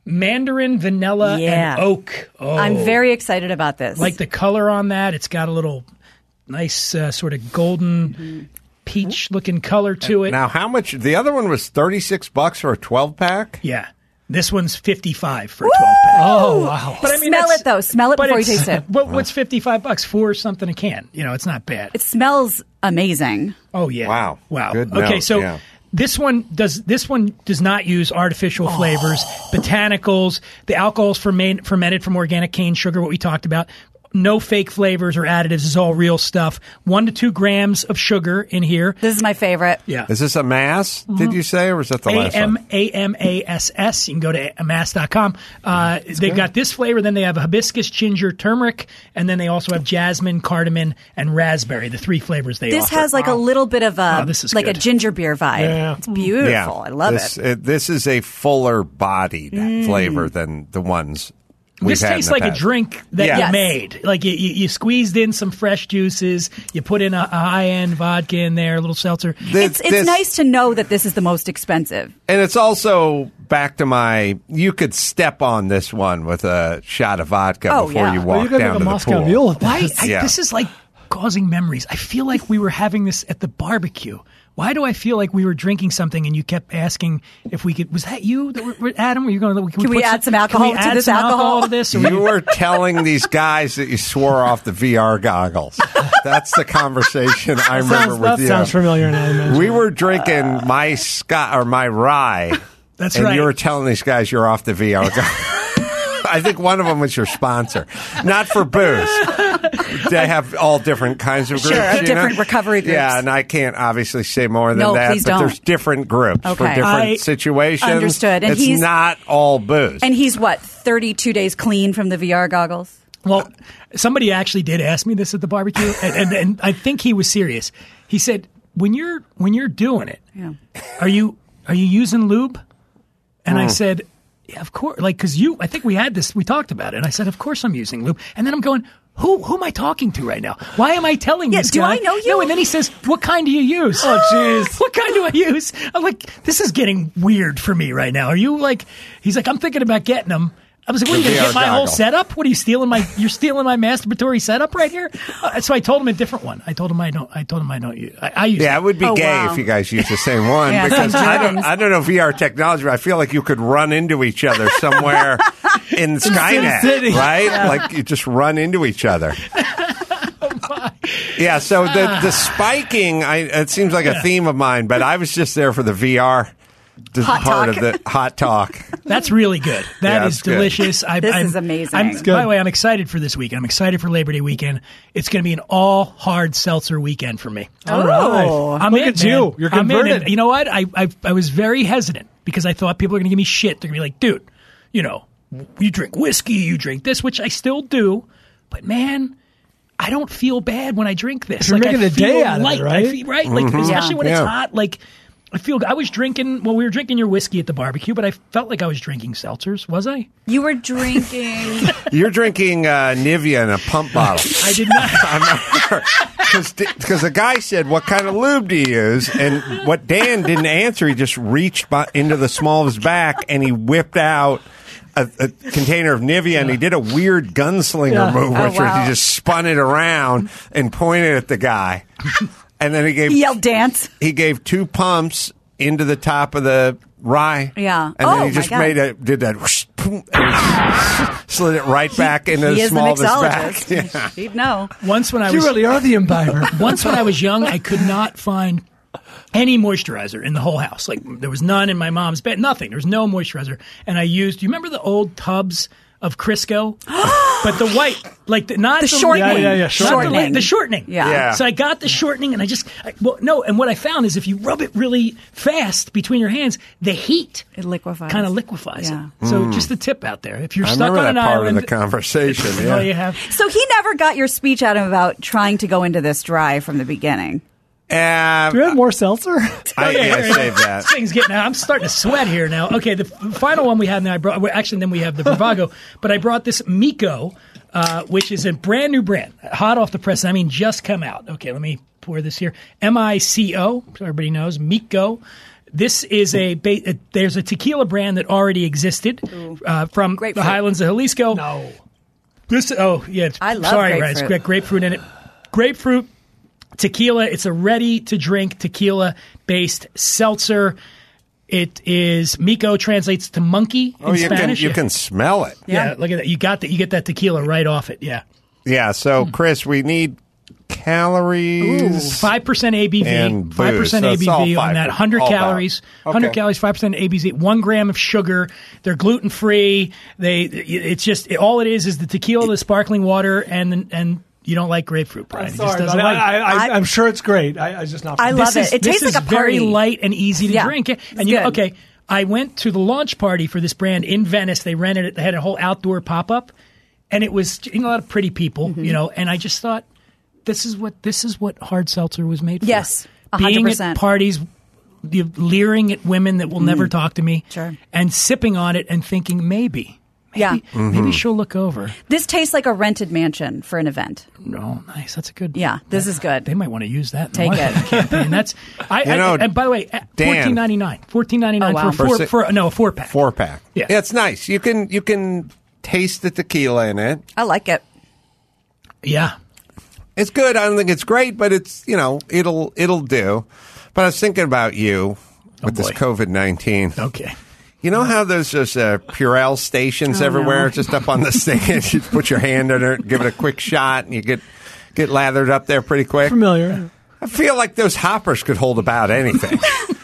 [SPEAKER 5] mandarin, vanilla,
[SPEAKER 4] Yeah.
[SPEAKER 5] and oak. Oh,
[SPEAKER 4] I'm very excited about this.
[SPEAKER 5] like the color on that. It's got a little nice uh, sort of golden
[SPEAKER 4] Mm-hmm.
[SPEAKER 5] peach looking color to it.
[SPEAKER 2] Now, how much? The other one was thirty-six bucks for a twelve pack.
[SPEAKER 5] Yeah. This one's fifty-five for a twelve pack.
[SPEAKER 6] Oh, wow.
[SPEAKER 5] But I mean,
[SPEAKER 4] Smell
[SPEAKER 5] that's-
[SPEAKER 4] it, though. Smell it
[SPEAKER 5] but
[SPEAKER 4] before you
[SPEAKER 5] it's-
[SPEAKER 4] taste it.
[SPEAKER 5] What, what's fifty-five bucks for something a can? You know, it's not bad.
[SPEAKER 4] It smells amazing.
[SPEAKER 5] Oh yeah.
[SPEAKER 2] Wow.
[SPEAKER 5] Wow.
[SPEAKER 2] Good
[SPEAKER 5] okay,
[SPEAKER 2] note,
[SPEAKER 5] so
[SPEAKER 2] yeah.
[SPEAKER 5] this one does this one does not use artificial flavors, botanicals. The alcohol's ferment, fermented from organic cane sugar, what we talked about. No fake flavors or additives. This is all real stuff. One to two grams of sugar in here.
[SPEAKER 4] This is my favorite.
[SPEAKER 5] Yeah.
[SPEAKER 2] Is this a mass, did you say, or was that the
[SPEAKER 5] A
[SPEAKER 2] last
[SPEAKER 5] M
[SPEAKER 2] one?
[SPEAKER 5] A M A S S. You can go to amass dot com. Uh, they've got this flavor. Then they have hibiscus, ginger, turmeric, and then they also have jasmine, cardamom, and raspberry. The three flavors they
[SPEAKER 4] This
[SPEAKER 5] offer.
[SPEAKER 4] has like a little bit of a
[SPEAKER 5] Oh, this is
[SPEAKER 4] like a
[SPEAKER 5] good.
[SPEAKER 4] ginger beer vibe.
[SPEAKER 6] Yeah.
[SPEAKER 4] It's beautiful. I love
[SPEAKER 2] this,
[SPEAKER 4] it.
[SPEAKER 2] This is a fuller bodied flavor than the ones we've
[SPEAKER 5] This
[SPEAKER 2] had in
[SPEAKER 5] tastes
[SPEAKER 2] the
[SPEAKER 5] like a
[SPEAKER 2] past.
[SPEAKER 5] drink that
[SPEAKER 2] Yeah.
[SPEAKER 5] you
[SPEAKER 4] Yes.
[SPEAKER 5] made. Like you, you, you squeezed in some fresh juices, you put in a, a high end vodka in there, a little seltzer.
[SPEAKER 2] This-
[SPEAKER 4] It's it's
[SPEAKER 2] this-
[SPEAKER 4] nice to know that this is the most expensive.
[SPEAKER 2] And it's also back to my, you could step on this one with a shot of vodka
[SPEAKER 4] Oh,
[SPEAKER 2] before
[SPEAKER 4] yeah.
[SPEAKER 2] you
[SPEAKER 4] Well,
[SPEAKER 6] Well,
[SPEAKER 2] walk
[SPEAKER 6] you could
[SPEAKER 2] down
[SPEAKER 6] make a
[SPEAKER 2] to the
[SPEAKER 6] Moscow
[SPEAKER 2] pool.
[SPEAKER 6] Mule with
[SPEAKER 5] Why?
[SPEAKER 6] this.
[SPEAKER 5] I,
[SPEAKER 2] Yeah.
[SPEAKER 5] This is like causing memories. I feel like we were having this at the barbecue. Why do I feel like we were drinking something and you kept asking if we could? Was that you, that were, were, Adam? Were you going? Can,
[SPEAKER 4] Can we
[SPEAKER 5] put
[SPEAKER 4] add some
[SPEAKER 5] can
[SPEAKER 4] alcohol
[SPEAKER 5] we
[SPEAKER 4] to
[SPEAKER 5] add
[SPEAKER 4] this
[SPEAKER 5] some
[SPEAKER 4] alcohol?
[SPEAKER 5] to this? Or
[SPEAKER 2] You were telling these guys that you swore off the V R goggles. That's the conversation I remember
[SPEAKER 6] Sounds,
[SPEAKER 2] with
[SPEAKER 6] that
[SPEAKER 2] you.
[SPEAKER 6] sounds familiar now. you mention
[SPEAKER 2] We
[SPEAKER 6] it.
[SPEAKER 2] were drinking my Scott or my rye.
[SPEAKER 5] That's
[SPEAKER 2] and
[SPEAKER 5] right.
[SPEAKER 2] you were telling these guys you're off the V R goggles. I think one of them was your sponsor, not for booze. They have all different kinds of groups.
[SPEAKER 4] Sure,
[SPEAKER 2] you
[SPEAKER 4] different
[SPEAKER 2] know?
[SPEAKER 4] recovery groups.
[SPEAKER 2] Yeah, and I can't obviously say more than
[SPEAKER 4] No,
[SPEAKER 2] that.
[SPEAKER 4] please
[SPEAKER 2] but
[SPEAKER 4] don't.
[SPEAKER 2] there's different groups for
[SPEAKER 4] Okay.
[SPEAKER 2] different
[SPEAKER 5] I-
[SPEAKER 2] situations.
[SPEAKER 4] Understood. And
[SPEAKER 2] it's
[SPEAKER 4] he's-
[SPEAKER 2] not all booze.
[SPEAKER 4] And he's what, thirty-two days clean from the V R goggles?
[SPEAKER 5] Well, somebody actually did ask me this at the barbecue, and, and, and I think he was serious. He said, "When you're when you're doing it,
[SPEAKER 4] Yeah.
[SPEAKER 5] are you are you using lube?" And
[SPEAKER 2] Hmm.
[SPEAKER 5] I said, "Yeah, of course." Like, because you, I think we had this, we talked about it, and I said, "Of course I'm using lube." And then I'm going, "Who who am I talking to right now? Why am I telling
[SPEAKER 4] Yeah,
[SPEAKER 5] this
[SPEAKER 4] do
[SPEAKER 5] guy?"
[SPEAKER 4] I know you?
[SPEAKER 5] No, and then he says, "What kind do you use?"
[SPEAKER 6] Oh, jeez.
[SPEAKER 5] What kind do I use? I'm like, this is getting weird for me right now. Are you like? He's like, I'm thinking about getting them. I was like, what are you
[SPEAKER 2] The
[SPEAKER 5] going to
[SPEAKER 2] V R
[SPEAKER 5] get my whole
[SPEAKER 2] goggle.
[SPEAKER 5] setup? What are you stealing my? You're stealing my masturbatory setup right here. Uh, so I told him a different one. I told him I don't. I told him I don't use. I, I use.
[SPEAKER 2] Yeah, it would be
[SPEAKER 4] Oh,
[SPEAKER 2] gay
[SPEAKER 4] wow.
[SPEAKER 2] if you guys use the same one
[SPEAKER 4] Yeah,
[SPEAKER 2] because
[SPEAKER 4] same
[SPEAKER 2] I don't,
[SPEAKER 4] germs.
[SPEAKER 2] I don't know V R technology, but I feel like you could run into each other somewhere in Skynet,
[SPEAKER 6] City.
[SPEAKER 2] right? Like you just run into each other. Yeah, so the the spiking, I, it seems like a theme of mine, but I was just there for the V R the
[SPEAKER 4] Hot
[SPEAKER 2] part
[SPEAKER 4] talk.
[SPEAKER 2] of the hot talk.
[SPEAKER 5] That's really good. That
[SPEAKER 2] Yeah,
[SPEAKER 5] is
[SPEAKER 2] it's good.
[SPEAKER 5] delicious. I,
[SPEAKER 4] This
[SPEAKER 5] I'm,
[SPEAKER 4] is amazing.
[SPEAKER 5] I'm,
[SPEAKER 4] It's
[SPEAKER 6] good.
[SPEAKER 5] By the way, I'm excited for this weekend. I'm excited for Labor Day weekend. It's going to be an all hard seltzer weekend for me.
[SPEAKER 6] All right.
[SPEAKER 4] Oh.
[SPEAKER 5] I'm
[SPEAKER 6] Look
[SPEAKER 5] in,
[SPEAKER 6] at you.
[SPEAKER 5] man.
[SPEAKER 6] You're
[SPEAKER 5] I'm in,
[SPEAKER 6] converted.
[SPEAKER 5] and you know what? I, I I was very hesitant because I thought people were going to give me shit. They're going to be like, dude, you know, you drink whiskey, you drink this, which I still do. But man, I don't feel bad when I drink this.
[SPEAKER 6] You're
[SPEAKER 5] like, I
[SPEAKER 6] making a
[SPEAKER 5] feel
[SPEAKER 6] day out of it,
[SPEAKER 5] light.
[SPEAKER 6] right?
[SPEAKER 5] I feel, right? Like, especially when it's
[SPEAKER 2] Yeah.
[SPEAKER 5] hot. Like, I feel I was drinking, well, we were drinking your whiskey at the barbecue, but I felt like I was drinking seltzers. Was I?
[SPEAKER 4] You were drinking.
[SPEAKER 2] You're drinking uh, Nivea in a pump bottle.
[SPEAKER 5] I did not.
[SPEAKER 2] Because the guy said, what kind of lube do you use? And what Dan didn't answer, he just reached by, into the small of his back and he whipped out a, a container of Nivea and he did a weird gunslinger
[SPEAKER 6] Yeah.
[SPEAKER 2] move,
[SPEAKER 4] Oh,
[SPEAKER 2] which was
[SPEAKER 4] wow.
[SPEAKER 2] he just spun it around and pointed at the guy. And then he gave
[SPEAKER 4] He yelled dance.
[SPEAKER 2] he gave two pumps into the top of the rye.
[SPEAKER 4] Yeah.
[SPEAKER 2] And
[SPEAKER 4] Oh,
[SPEAKER 2] then he
[SPEAKER 4] my
[SPEAKER 2] just
[SPEAKER 4] God.
[SPEAKER 2] made a did that whoosh, boom, and he slid it right back into
[SPEAKER 4] He
[SPEAKER 2] the
[SPEAKER 4] is the
[SPEAKER 2] small of his
[SPEAKER 4] mixologist.
[SPEAKER 2] back. Yeah.
[SPEAKER 4] He'd know.
[SPEAKER 5] Once when I
[SPEAKER 6] You
[SPEAKER 5] was
[SPEAKER 6] really are the imbiber.
[SPEAKER 5] once when I was young, I could not find any moisturizer in the whole house. Like there was none in my mom's bed. Nothing. There was no moisturizer. And I used. Do you remember the old tubs of Crisco? but the white, like the, not
[SPEAKER 4] The
[SPEAKER 5] the,
[SPEAKER 4] shortening.
[SPEAKER 6] Yeah, yeah, yeah,
[SPEAKER 5] not the,
[SPEAKER 6] shortening.
[SPEAKER 5] li- the shortening.
[SPEAKER 4] Yeah.
[SPEAKER 2] Yeah.
[SPEAKER 5] So I got the shortening, and I just I, well, no. And what I found is if you rub it really fast between your hands, the heat
[SPEAKER 4] It liquefies.
[SPEAKER 5] kind of liquefies
[SPEAKER 4] Yeah.
[SPEAKER 5] it. So just a tip out there: if you're
[SPEAKER 2] I
[SPEAKER 5] stuck
[SPEAKER 2] remember
[SPEAKER 5] on
[SPEAKER 2] that
[SPEAKER 5] an
[SPEAKER 2] part
[SPEAKER 5] island,
[SPEAKER 2] of the conversation.
[SPEAKER 5] oh,
[SPEAKER 2] Yeah.
[SPEAKER 5] you have.
[SPEAKER 4] So he never got your speech out of him about trying to go into this dry from the beginning.
[SPEAKER 2] Uh,
[SPEAKER 6] Do we have more seltzer?
[SPEAKER 2] I,
[SPEAKER 5] Okay,
[SPEAKER 2] I
[SPEAKER 5] here,
[SPEAKER 2] saved that.
[SPEAKER 5] This thing's getting. I'm starting to sweat here now. Okay, the f- final one we had now. I brought. Well, actually, then we have the Bravago, but I brought this Miko, uh, which is a brand new brand, hot off the press. I mean, just come out. Okay, let me pour this here. M I C O. So everybody knows Miko. This is a, ba- a there's a tequila brand that already existed uh, from
[SPEAKER 4] Grapefruit.
[SPEAKER 5] the Highlands of Jalisco.
[SPEAKER 6] No.
[SPEAKER 5] This oh yeah, it's,
[SPEAKER 4] I love
[SPEAKER 5] sorry, right,
[SPEAKER 4] grapefruit.
[SPEAKER 5] it's got grapefruit in it. Grapefruit tequila. It's a ready to drink tequila based seltzer. It is Miko translates to monkey in
[SPEAKER 2] Oh, you can
[SPEAKER 5] Spanish.
[SPEAKER 2] you
[SPEAKER 5] yeah.
[SPEAKER 2] can smell it.
[SPEAKER 5] yeah.
[SPEAKER 4] Yeah.
[SPEAKER 5] Look at that. You got that. You get that tequila right off it. Yeah,
[SPEAKER 2] Yeah. So, Chris, we need calories.
[SPEAKER 5] five percent A B V.
[SPEAKER 2] And booze.
[SPEAKER 5] Five percent
[SPEAKER 2] So it's all
[SPEAKER 5] A B V on
[SPEAKER 2] five
[SPEAKER 5] that.
[SPEAKER 2] percent.
[SPEAKER 5] Hundred
[SPEAKER 2] All
[SPEAKER 5] calories.
[SPEAKER 2] about.
[SPEAKER 5] Hundred
[SPEAKER 2] Okay.
[SPEAKER 5] calories. Five percent A B V. One gram of sugar. They're gluten free. They. It's just all it is is the tequila, the sparkling water, and and you don't like grapefruit, Brian.
[SPEAKER 6] I'm
[SPEAKER 5] He just
[SPEAKER 6] sorry,
[SPEAKER 5] doesn't
[SPEAKER 6] but
[SPEAKER 5] like it.
[SPEAKER 6] I, I, I,
[SPEAKER 4] I-
[SPEAKER 6] I'm sure it's great. I, I just not.
[SPEAKER 4] I love
[SPEAKER 5] This
[SPEAKER 4] it. It
[SPEAKER 5] this
[SPEAKER 4] tastes
[SPEAKER 5] is
[SPEAKER 4] like a
[SPEAKER 5] very
[SPEAKER 4] party.
[SPEAKER 5] light and easy to
[SPEAKER 4] Yeah.
[SPEAKER 5] drink. And
[SPEAKER 4] It's
[SPEAKER 5] you know,
[SPEAKER 4] good.
[SPEAKER 5] okay, I went to the launch party for this brand in Venice. They rented it. They had a whole outdoor pop up, and it was you know, a lot of pretty people,
[SPEAKER 4] Mm-hmm.
[SPEAKER 5] you know. And I just thought, this is what this is what hard seltzer was made for.
[SPEAKER 4] Yes, one
[SPEAKER 5] being
[SPEAKER 4] hundred
[SPEAKER 5] at
[SPEAKER 4] percent.
[SPEAKER 5] parties, you- leering at women that will never talk to me,
[SPEAKER 4] Mm. Sure.
[SPEAKER 5] and sipping on it and thinking maybe.
[SPEAKER 4] Yeah.
[SPEAKER 5] Maybe,
[SPEAKER 2] Mm-hmm.
[SPEAKER 5] maybe she'll look over.
[SPEAKER 4] This tastes like a rented mansion for an event.
[SPEAKER 5] No, nice. That's a good.
[SPEAKER 4] Yeah, this is good.
[SPEAKER 5] They might want to use that. in the
[SPEAKER 4] Take
[SPEAKER 5] marketing
[SPEAKER 4] it.
[SPEAKER 5] campaign. That's. I,
[SPEAKER 2] You
[SPEAKER 5] I,
[SPEAKER 2] know,
[SPEAKER 5] and by the way,
[SPEAKER 2] Dan-
[SPEAKER 5] fourteen ninety nine. Fourteen ninety nine
[SPEAKER 4] Oh, wow.
[SPEAKER 5] for a four,
[SPEAKER 2] For si-
[SPEAKER 5] for no a four pack.
[SPEAKER 2] Four pack.
[SPEAKER 5] Yeah.
[SPEAKER 2] It's nice. You can you can taste the tequila in it.
[SPEAKER 4] I like it.
[SPEAKER 5] Yeah.
[SPEAKER 2] It's good. I don't think it's great, but it's you know it'll it'll do. But I was thinking about you with this
[SPEAKER 5] boy.
[SPEAKER 2] COVID nineteen.
[SPEAKER 5] Okay.
[SPEAKER 2] You know how there's just uh, Purell stations
[SPEAKER 4] Oh,
[SPEAKER 2] everywhere,
[SPEAKER 4] no.
[SPEAKER 2] just up on the stage. You put your hand in it, give it a quick shot, and you get get lathered up there pretty quick.
[SPEAKER 6] familiar.
[SPEAKER 2] I feel like those hoppers could hold about anything.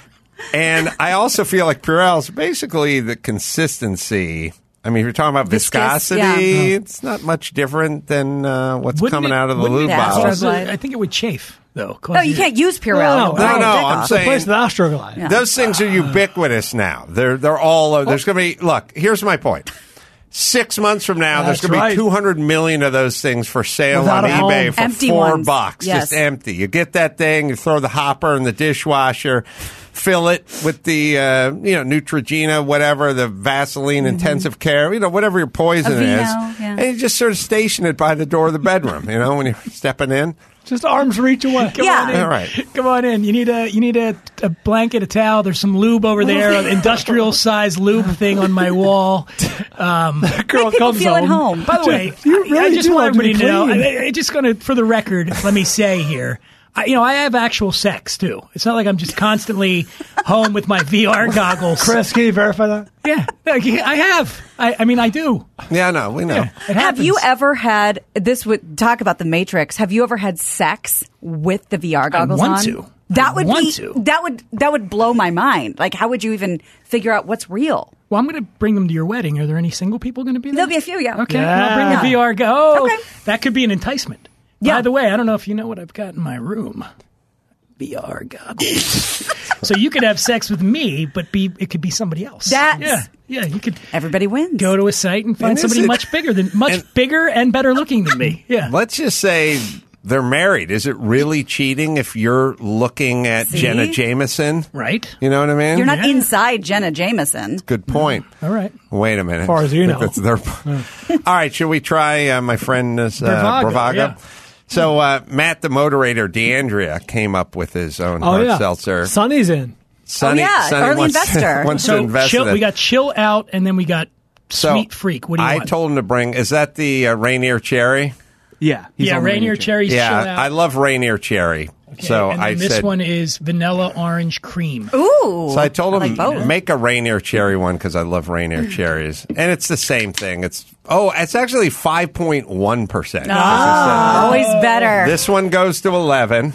[SPEAKER 2] And I also feel like Purell's basically the consistency. I mean, if you're talking about
[SPEAKER 4] Viscous,
[SPEAKER 2] viscosity,
[SPEAKER 4] yeah.
[SPEAKER 2] it's not much different than uh, what's
[SPEAKER 5] Wouldn't
[SPEAKER 2] coming
[SPEAKER 5] it-
[SPEAKER 2] out of the
[SPEAKER 5] wouldn't
[SPEAKER 2] lube
[SPEAKER 5] it
[SPEAKER 4] Yeah,
[SPEAKER 2] bottles.
[SPEAKER 4] Astroglide.
[SPEAKER 5] cause- I think it would chafe though.
[SPEAKER 4] No, you can't use Purell.
[SPEAKER 6] No,
[SPEAKER 4] You'll
[SPEAKER 6] no,
[SPEAKER 4] blow your
[SPEAKER 2] no,
[SPEAKER 4] dick
[SPEAKER 2] I'm
[SPEAKER 4] off.
[SPEAKER 2] saying-
[SPEAKER 6] Replace the Astroglide.
[SPEAKER 4] Yeah.
[SPEAKER 2] Those things are ubiquitous now. They're they're all. There's going to be. Look, here's my point. Six months from now,
[SPEAKER 6] That's
[SPEAKER 2] there's going to
[SPEAKER 6] right.
[SPEAKER 2] be two hundred million of those things for sale
[SPEAKER 6] Without
[SPEAKER 2] on
[SPEAKER 6] a
[SPEAKER 2] eBay
[SPEAKER 6] home.
[SPEAKER 2] for
[SPEAKER 4] Empty
[SPEAKER 2] four
[SPEAKER 4] ones.
[SPEAKER 2] bucks,
[SPEAKER 4] Yes.
[SPEAKER 2] just empty. You get that thing, you throw the hopper in the dishwasher, fill it with the uh, you know Neutrogena, whatever the Vaseline intensive care, you know whatever your poison
[SPEAKER 4] Aveeno,
[SPEAKER 2] is,
[SPEAKER 4] yeah.
[SPEAKER 2] and you just sort of station it by the door of the bedroom. You know when you're stepping in.
[SPEAKER 6] Just arm's reach away.
[SPEAKER 5] Come
[SPEAKER 4] Yeah.
[SPEAKER 5] on in.
[SPEAKER 2] All right.
[SPEAKER 5] Come on in. You need a you need a, a blanket, a towel. There's some lube over there, an industrial size lube thing on my wall. Um,
[SPEAKER 6] Girl
[SPEAKER 4] Make people
[SPEAKER 6] comes
[SPEAKER 4] feel
[SPEAKER 6] home.
[SPEAKER 4] at home.
[SPEAKER 5] by the way,
[SPEAKER 6] You
[SPEAKER 5] I,
[SPEAKER 6] really
[SPEAKER 5] I just
[SPEAKER 6] do
[SPEAKER 5] want
[SPEAKER 6] like to
[SPEAKER 5] everybody
[SPEAKER 6] be
[SPEAKER 5] to know.
[SPEAKER 6] clean.
[SPEAKER 5] I, I just going to, for the record, let me say here. I, you know, I have actual sex too. It's not like I'm just constantly home with my V R goggles.
[SPEAKER 6] Chris, can you verify that?
[SPEAKER 5] Yeah, I have. I, I mean, I do.
[SPEAKER 2] Yeah, no, we know.
[SPEAKER 5] Yeah, it
[SPEAKER 4] Have
[SPEAKER 5] happens.
[SPEAKER 4] you ever had this? Would talk about the Matrix. Have you ever had sex with the V R goggles
[SPEAKER 5] want
[SPEAKER 4] on?
[SPEAKER 5] to.
[SPEAKER 4] That
[SPEAKER 5] I
[SPEAKER 4] would
[SPEAKER 5] want
[SPEAKER 4] be
[SPEAKER 5] to.
[SPEAKER 4] that would that would blow my mind. Like, how would you even figure out what's real?
[SPEAKER 5] Well, I'm going to bring them to your wedding. Are there any single people going to be there?
[SPEAKER 4] There'll be a few, yeah.
[SPEAKER 5] Okay,
[SPEAKER 6] Yeah.
[SPEAKER 5] I'll bring the V R go. Oh,
[SPEAKER 4] Okay.
[SPEAKER 5] that could be an enticement.
[SPEAKER 4] Yeah.
[SPEAKER 5] By the way, I don't know if you know what I've got in my room. V R goggles. So you could have sex with me, but be it could be somebody else.
[SPEAKER 4] That's-
[SPEAKER 5] yeah, yeah. You could
[SPEAKER 4] Everybody wins.
[SPEAKER 5] go to a site and find
[SPEAKER 2] And is
[SPEAKER 5] somebody
[SPEAKER 2] it-
[SPEAKER 5] much bigger than much
[SPEAKER 2] and-
[SPEAKER 5] bigger and better looking than me. Yeah.
[SPEAKER 2] Let's just say they're married. Is it really cheating if you're looking at
[SPEAKER 4] See?
[SPEAKER 2] Jenna Jameson?
[SPEAKER 5] Right.
[SPEAKER 2] You know what I mean?
[SPEAKER 4] You're not
[SPEAKER 5] Yeah.
[SPEAKER 4] inside Jenna Jameson.
[SPEAKER 2] Good point.
[SPEAKER 5] All right.
[SPEAKER 2] Wait a minute. As
[SPEAKER 6] far as you know.
[SPEAKER 2] That's their... All right, should we try uh, my friend uh,
[SPEAKER 5] Bravago,
[SPEAKER 2] Bravago?
[SPEAKER 5] yeah.
[SPEAKER 2] So uh, Matt, the moderator, DeAndrea, came up with his own
[SPEAKER 6] Oh
[SPEAKER 2] hard
[SPEAKER 6] yeah,
[SPEAKER 2] seltzer.
[SPEAKER 6] Sonny's in.
[SPEAKER 2] Sonny,
[SPEAKER 4] Oh, yeah,
[SPEAKER 2] Sonny
[SPEAKER 4] early
[SPEAKER 2] wants,
[SPEAKER 4] investor.
[SPEAKER 2] wants to
[SPEAKER 5] So
[SPEAKER 2] invest
[SPEAKER 5] chill,
[SPEAKER 2] in it.
[SPEAKER 5] we got chill out, and then we got
[SPEAKER 2] So
[SPEAKER 5] sweet freak. What do you
[SPEAKER 2] I
[SPEAKER 5] want?
[SPEAKER 2] told him to bring. Is that the uh, Rainier Cherry?
[SPEAKER 7] Yeah. he's
[SPEAKER 5] yeah,
[SPEAKER 7] on
[SPEAKER 5] Rainier cherries.
[SPEAKER 2] yeah,
[SPEAKER 5] chill out.
[SPEAKER 2] I love Rainier Cherry.
[SPEAKER 5] Okay,
[SPEAKER 2] So
[SPEAKER 5] and then
[SPEAKER 2] I
[SPEAKER 5] this
[SPEAKER 2] said.
[SPEAKER 5] one is vanilla orange cream.
[SPEAKER 4] Ooh.
[SPEAKER 2] So I told him
[SPEAKER 4] like both.
[SPEAKER 2] make a Rainier Cherry one because I love Rainier cherries, and it's the same thing. It's oh, it's actually five point one percent.
[SPEAKER 4] Always better.
[SPEAKER 2] This one goes to eleven,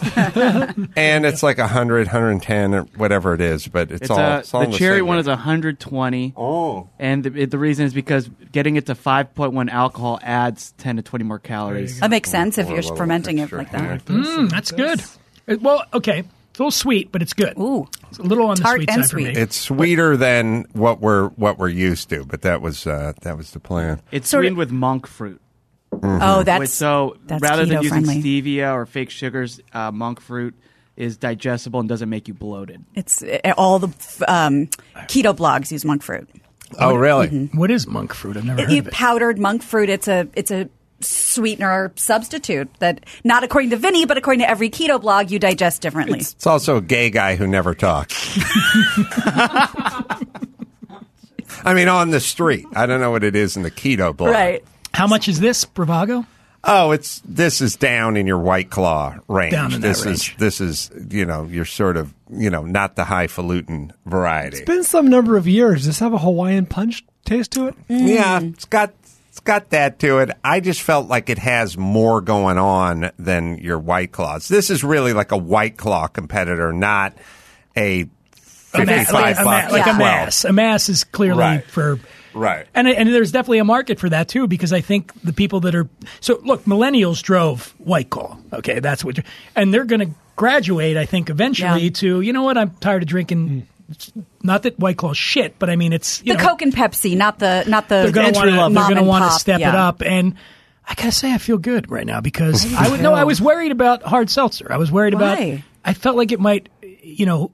[SPEAKER 2] and it's like one hundred, one hundred ten, or whatever it is. But it's,
[SPEAKER 7] It's
[SPEAKER 2] all,
[SPEAKER 7] a,
[SPEAKER 2] it's all
[SPEAKER 7] the
[SPEAKER 2] the
[SPEAKER 7] cherry
[SPEAKER 2] same
[SPEAKER 7] one
[SPEAKER 2] way.
[SPEAKER 7] is one hundred twenty.
[SPEAKER 2] Oh,
[SPEAKER 7] And the, it, the reason is because getting it to five point one alcohol adds ten to twenty more calories.
[SPEAKER 4] that makes sense if
[SPEAKER 2] Pour a
[SPEAKER 4] you're
[SPEAKER 2] little
[SPEAKER 4] fermenting it
[SPEAKER 2] extra
[SPEAKER 4] like
[SPEAKER 2] here.
[SPEAKER 4] that.
[SPEAKER 5] Mm, that's good. It- well, okay. It's a little sweet, but it's good.
[SPEAKER 4] Ooh.
[SPEAKER 5] It's a little on
[SPEAKER 4] Tart
[SPEAKER 5] the sweet
[SPEAKER 4] and
[SPEAKER 5] side
[SPEAKER 4] sweet.
[SPEAKER 5] for me.
[SPEAKER 2] it's sweeter than what we're what we're used to, but that was uh, that was the plan.
[SPEAKER 7] It's
[SPEAKER 4] Sort of-
[SPEAKER 7] sweetened with monk fruit.
[SPEAKER 4] Oh, that's
[SPEAKER 7] Which, so
[SPEAKER 4] that's
[SPEAKER 7] rather than
[SPEAKER 4] keto
[SPEAKER 7] using
[SPEAKER 4] friendly.
[SPEAKER 7] stevia or fake sugars, uh, monk fruit is digestible and doesn't make you bloated.
[SPEAKER 4] It's uh, all the um, keto blogs use monk fruit.
[SPEAKER 2] Oh, really?
[SPEAKER 4] Mm-hmm.
[SPEAKER 5] What is monk fruit? I've never heard
[SPEAKER 4] You
[SPEAKER 5] of it.
[SPEAKER 4] powdered monk fruit. It's a it's a sweetener substitute that, not according to Vinny, but according to every keto blog, you digest differently.
[SPEAKER 2] It's, it's also a gay guy who never talks. I mean, on the street. I don't know what it is in the keto blog.
[SPEAKER 4] Right.
[SPEAKER 5] How much is this, Bravago?
[SPEAKER 2] Oh, it's this is down in your White Claw range.
[SPEAKER 5] Down in that
[SPEAKER 2] this
[SPEAKER 5] range.
[SPEAKER 2] is this is you know you're sort of you know not the highfalutin variety.
[SPEAKER 6] It's been some number of years. Does this have a Hawaiian punch taste to it?
[SPEAKER 2] Yeah, it's got it's got that to it. I just felt like it has more going on than your White Claws. This is really like a White Claw competitor, not a
[SPEAKER 5] A ma-
[SPEAKER 2] fifty-five
[SPEAKER 5] like, a, ma-
[SPEAKER 2] bucks.
[SPEAKER 5] like a
[SPEAKER 4] Yeah.
[SPEAKER 5] mass. A mass is clearly
[SPEAKER 2] Right.
[SPEAKER 5] for.
[SPEAKER 2] Right.
[SPEAKER 5] And and there's definitely a market for that too, because I think the people that are so look, millennials drove White Claw. Okay, that's what, you're, and they're going to graduate. I think eventually
[SPEAKER 4] Yeah.
[SPEAKER 5] to you know what, I'm tired of drinking. Not that White Claw's shit, but I mean it's you
[SPEAKER 4] The
[SPEAKER 5] know,
[SPEAKER 4] Coke and Pepsi, not the not the
[SPEAKER 5] they're going to
[SPEAKER 4] entry
[SPEAKER 5] want
[SPEAKER 4] level.
[SPEAKER 5] to they're going to want to
[SPEAKER 4] pop,
[SPEAKER 5] step
[SPEAKER 4] yeah.
[SPEAKER 5] it up. And I gotta say, I feel good right now because I would no, I was worried about hard seltzer. I was worried about.
[SPEAKER 4] Why?
[SPEAKER 5] I felt like it might, you know.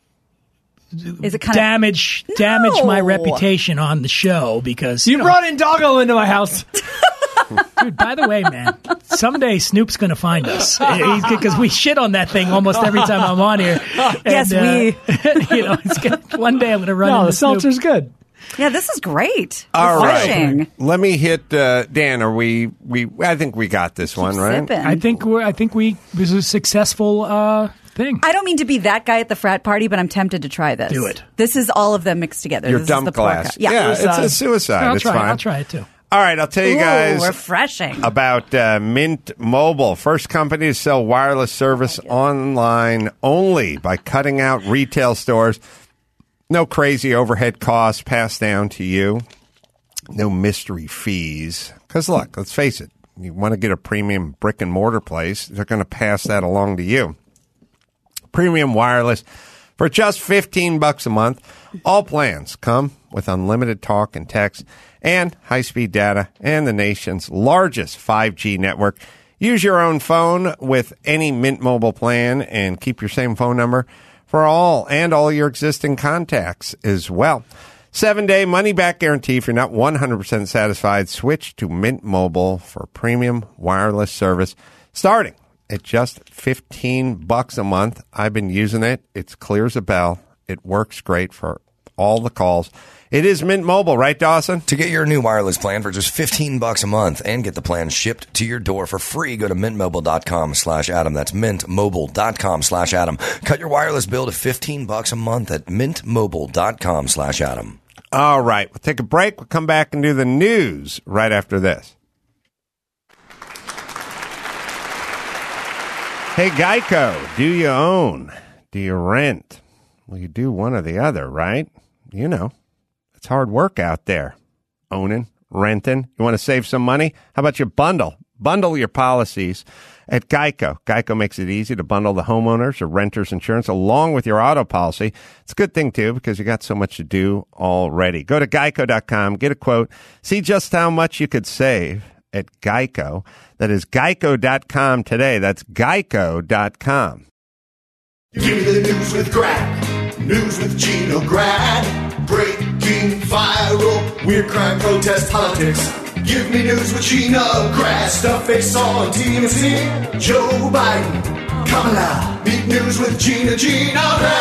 [SPEAKER 4] Is it kind
[SPEAKER 5] damage
[SPEAKER 4] of
[SPEAKER 5] damage my
[SPEAKER 4] No.
[SPEAKER 5] reputation on the show because
[SPEAKER 6] You
[SPEAKER 5] know,
[SPEAKER 6] brought in Doggo into my house.
[SPEAKER 5] dude, by the way, man, someday Snoop's going to find us because we shit on that thing almost every time I'm on here. And,
[SPEAKER 4] Yes,
[SPEAKER 5] uh,
[SPEAKER 4] we-
[SPEAKER 5] you know, it's gonna, one day I'm going to run
[SPEAKER 6] No,
[SPEAKER 5] into
[SPEAKER 6] the seltzer's
[SPEAKER 5] Snoop.
[SPEAKER 6] good.
[SPEAKER 4] Yeah, this is great.
[SPEAKER 2] All
[SPEAKER 4] Refreshing.
[SPEAKER 2] right. Let me hit uh, Dan. Are we? We I think we got this one right.
[SPEAKER 4] Sipping.
[SPEAKER 5] I think we're. I think we this is a successful uh, thing.
[SPEAKER 4] I don't mean to be that guy at the frat party, but I'm tempted to try this.
[SPEAKER 5] Do it.
[SPEAKER 4] This is all of them mixed together.
[SPEAKER 2] Your
[SPEAKER 4] this
[SPEAKER 2] dump
[SPEAKER 4] is the pork-
[SPEAKER 2] glass.
[SPEAKER 4] Yeah.
[SPEAKER 2] it's a suicide.
[SPEAKER 5] I'll
[SPEAKER 2] it's
[SPEAKER 5] try.
[SPEAKER 2] fine.
[SPEAKER 5] I'll try it too.
[SPEAKER 2] All right, I'll tell you
[SPEAKER 4] Ooh,
[SPEAKER 2] guys
[SPEAKER 4] refreshing.
[SPEAKER 2] about uh, Mint Mobile, first company to sell wireless service online only by cutting out retail stores. No crazy overhead costs passed down to you. No mystery fees. Because look, let's face it, you want to get a premium brick and mortar place, they're going to pass that along to you. Premium wireless for just fifteen bucks a month. All plans come with unlimited talk and text and high-speed data and the nation's largest five G network. Use your own phone with any Mint Mobile plan and keep your same phone number for all and all your existing contacts as well. Seven-day money-back guarantee. If you're not one hundred percent satisfied, switch to Mint Mobile for premium wireless service starting at just fifteen bucks a month. I've been using it. It's clear as a bell. It works great for all the calls. It is Mint Mobile, right, Dawson?
[SPEAKER 3] To get your new wireless plan for just fifteen bucks a month and get the plan shipped to your door for free, go to mintmobile.com slash Adam. That's mintmobile.com slash Adam. Cut your wireless bill to fifteen bucks a month at mintmobile.com slash Adam.
[SPEAKER 2] All right. We'll take a break. We'll come back and do the news right after this. Hey, Geico, do you own? Do you rent? Well, you do one or the other, right? You know, it's hard work out there. Owning, renting. You want to save some money? How about you bundle? Bundle your policies at Geico. Geico makes it easy to bundle the homeowners or renters insurance along with your auto policy. It's a good thing, too, because you got so much to do already. Go to geico dot com, get a quote, see just how much you could save at Geico. That is geico dot com today. That's geico dot com.
[SPEAKER 8] Give me the news with Grad. News with Gino Grad. Breaking, viral, weird crime, protest, politics. Give me news with Gino Grad. Stuff they saw on T M Z. Joe Biden, Kamala. Meet news with Gina, Gino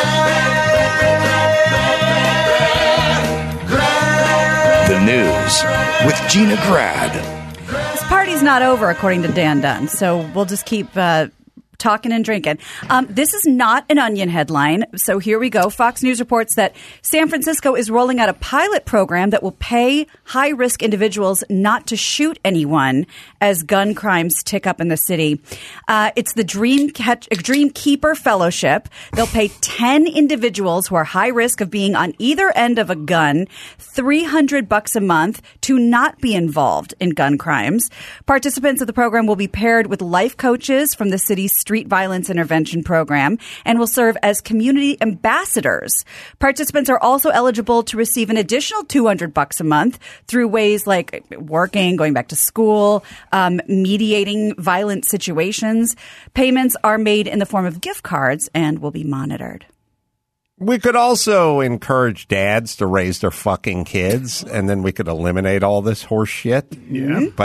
[SPEAKER 8] Grad. Grad.
[SPEAKER 3] The news with Gina Grad.
[SPEAKER 4] This party's not over, according to Dan Dunn. So we'll just keep uh, talking and drinking. Um, this is not an Onion headline. So here we go. Fox News reports that San Francisco is rolling out a pilot program that will pay high-risk individuals not to shoot anyone as gun crimes tick up in the city. Uh, it's the Dream, Catch, Dream Keeper Fellowship. They'll pay ten individuals who are high risk of being on either end of a gun three hundred bucks a month to not be involved in gun crimes. Participants of the program will be paired with life coaches from the city's Street Violence Intervention Program and will serve as community ambassadors. Participants are also eligible to receive an additional two hundred bucks a month through ways like working, going back to school, um, mediating violent situations. Payments are made in the form of gift cards and will be monitored.
[SPEAKER 2] We could also encourage dads to raise their fucking kids, and then we could eliminate all this horse shit. Yeah. But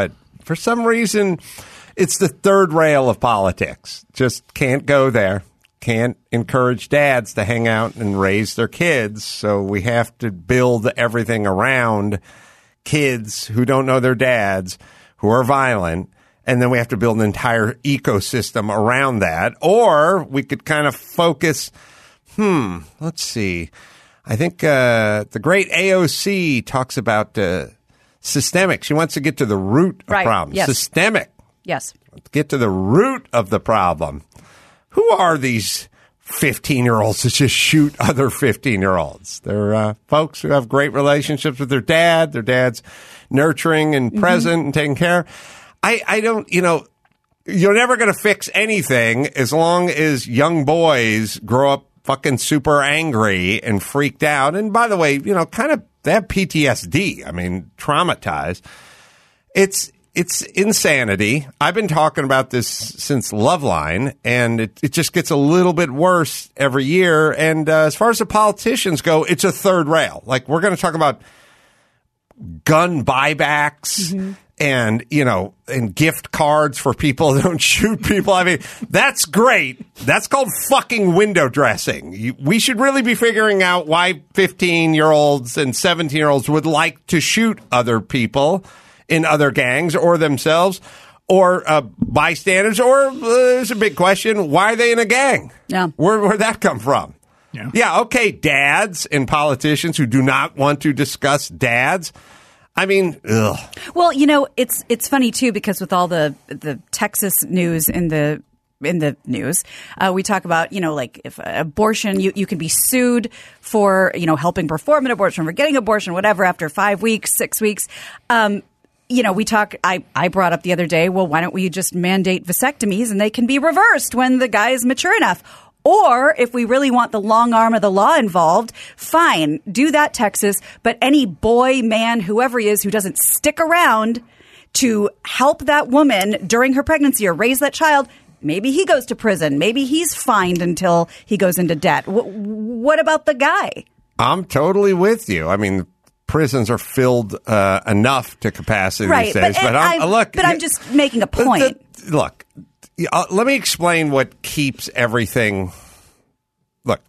[SPEAKER 2] For some reason, it's the third rail of politics. Just can't go there. Can't encourage dads to hang out and raise their kids. So we have to build everything around kids who don't know their dads, who are violent. And then we have to build an entire ecosystem around that. Or we could kind of focus, hmm, let's see. I think uh, the great A O C talks about uh, systemic. She wants to get to the root of
[SPEAKER 4] Right.
[SPEAKER 2] problems.
[SPEAKER 4] Yes.
[SPEAKER 2] Systemic.
[SPEAKER 4] Yes.
[SPEAKER 2] Let's get to the root of the problem. Who are these fifteen-year-olds that just shoot other fifteen-year-olds? They're uh, folks who have great relationships with their dad. Their dad's nurturing and
[SPEAKER 4] Mm-hmm.
[SPEAKER 2] present and taking care. I, I don't, you know, you're never going to fix anything as long as young boys grow up fucking super angry and freaked out. And by the way, you know, kind of they have P T S D. I mean, traumatized. It's it's insanity. I've been talking about this since Loveline, and it, it just gets a little bit worse every year. And uh, as far as the politicians go, it's a third rail. Like, we're going to talk about gun buybacks. Mm-hmm. And, you know, and gift cards for people who don't shoot people. I mean, that's great. That's called fucking window dressing. You, we should really be figuring out why fifteen-year-olds and seventeen-year-olds would like to shoot other people in other gangs or themselves or uh, bystanders. Or uh, there's a big question, why are they in a gang?
[SPEAKER 4] Yeah.
[SPEAKER 2] Where, where'd that come from?
[SPEAKER 5] Yeah.
[SPEAKER 2] Yeah, okay, dads and politicians who do not want to discuss dads. I mean, ugh.
[SPEAKER 4] Well, you know, it's it's funny too because with all the the Texas news in the in the news, uh, we talk about, you know, like if uh, abortion, you, you can be sued for, you know, helping perform an abortion, for getting abortion, whatever, after five weeks, six weeks. Um, you know, we talk, I, I brought up the other day, well, why don't we just mandate vasectomies and they can be reversed when the guy is mature enough? Or if we really want the long arm of the law involved, fine, do that, Texas. But any boy, man, whoever he is who doesn't stick around to help that woman during her pregnancy or raise that child, maybe he goes to prison. Maybe he's fined until he goes into debt. W- what about the guy?
[SPEAKER 2] I'm totally with you. I mean, prisons are filled uh, enough to capacity
[SPEAKER 4] Right,
[SPEAKER 2] these days.
[SPEAKER 4] but,
[SPEAKER 2] But,
[SPEAKER 4] I'm,
[SPEAKER 2] I'm, look,
[SPEAKER 4] but I'm just making a point.
[SPEAKER 2] The, the, look. Uh, let me explain what keeps everything. Look,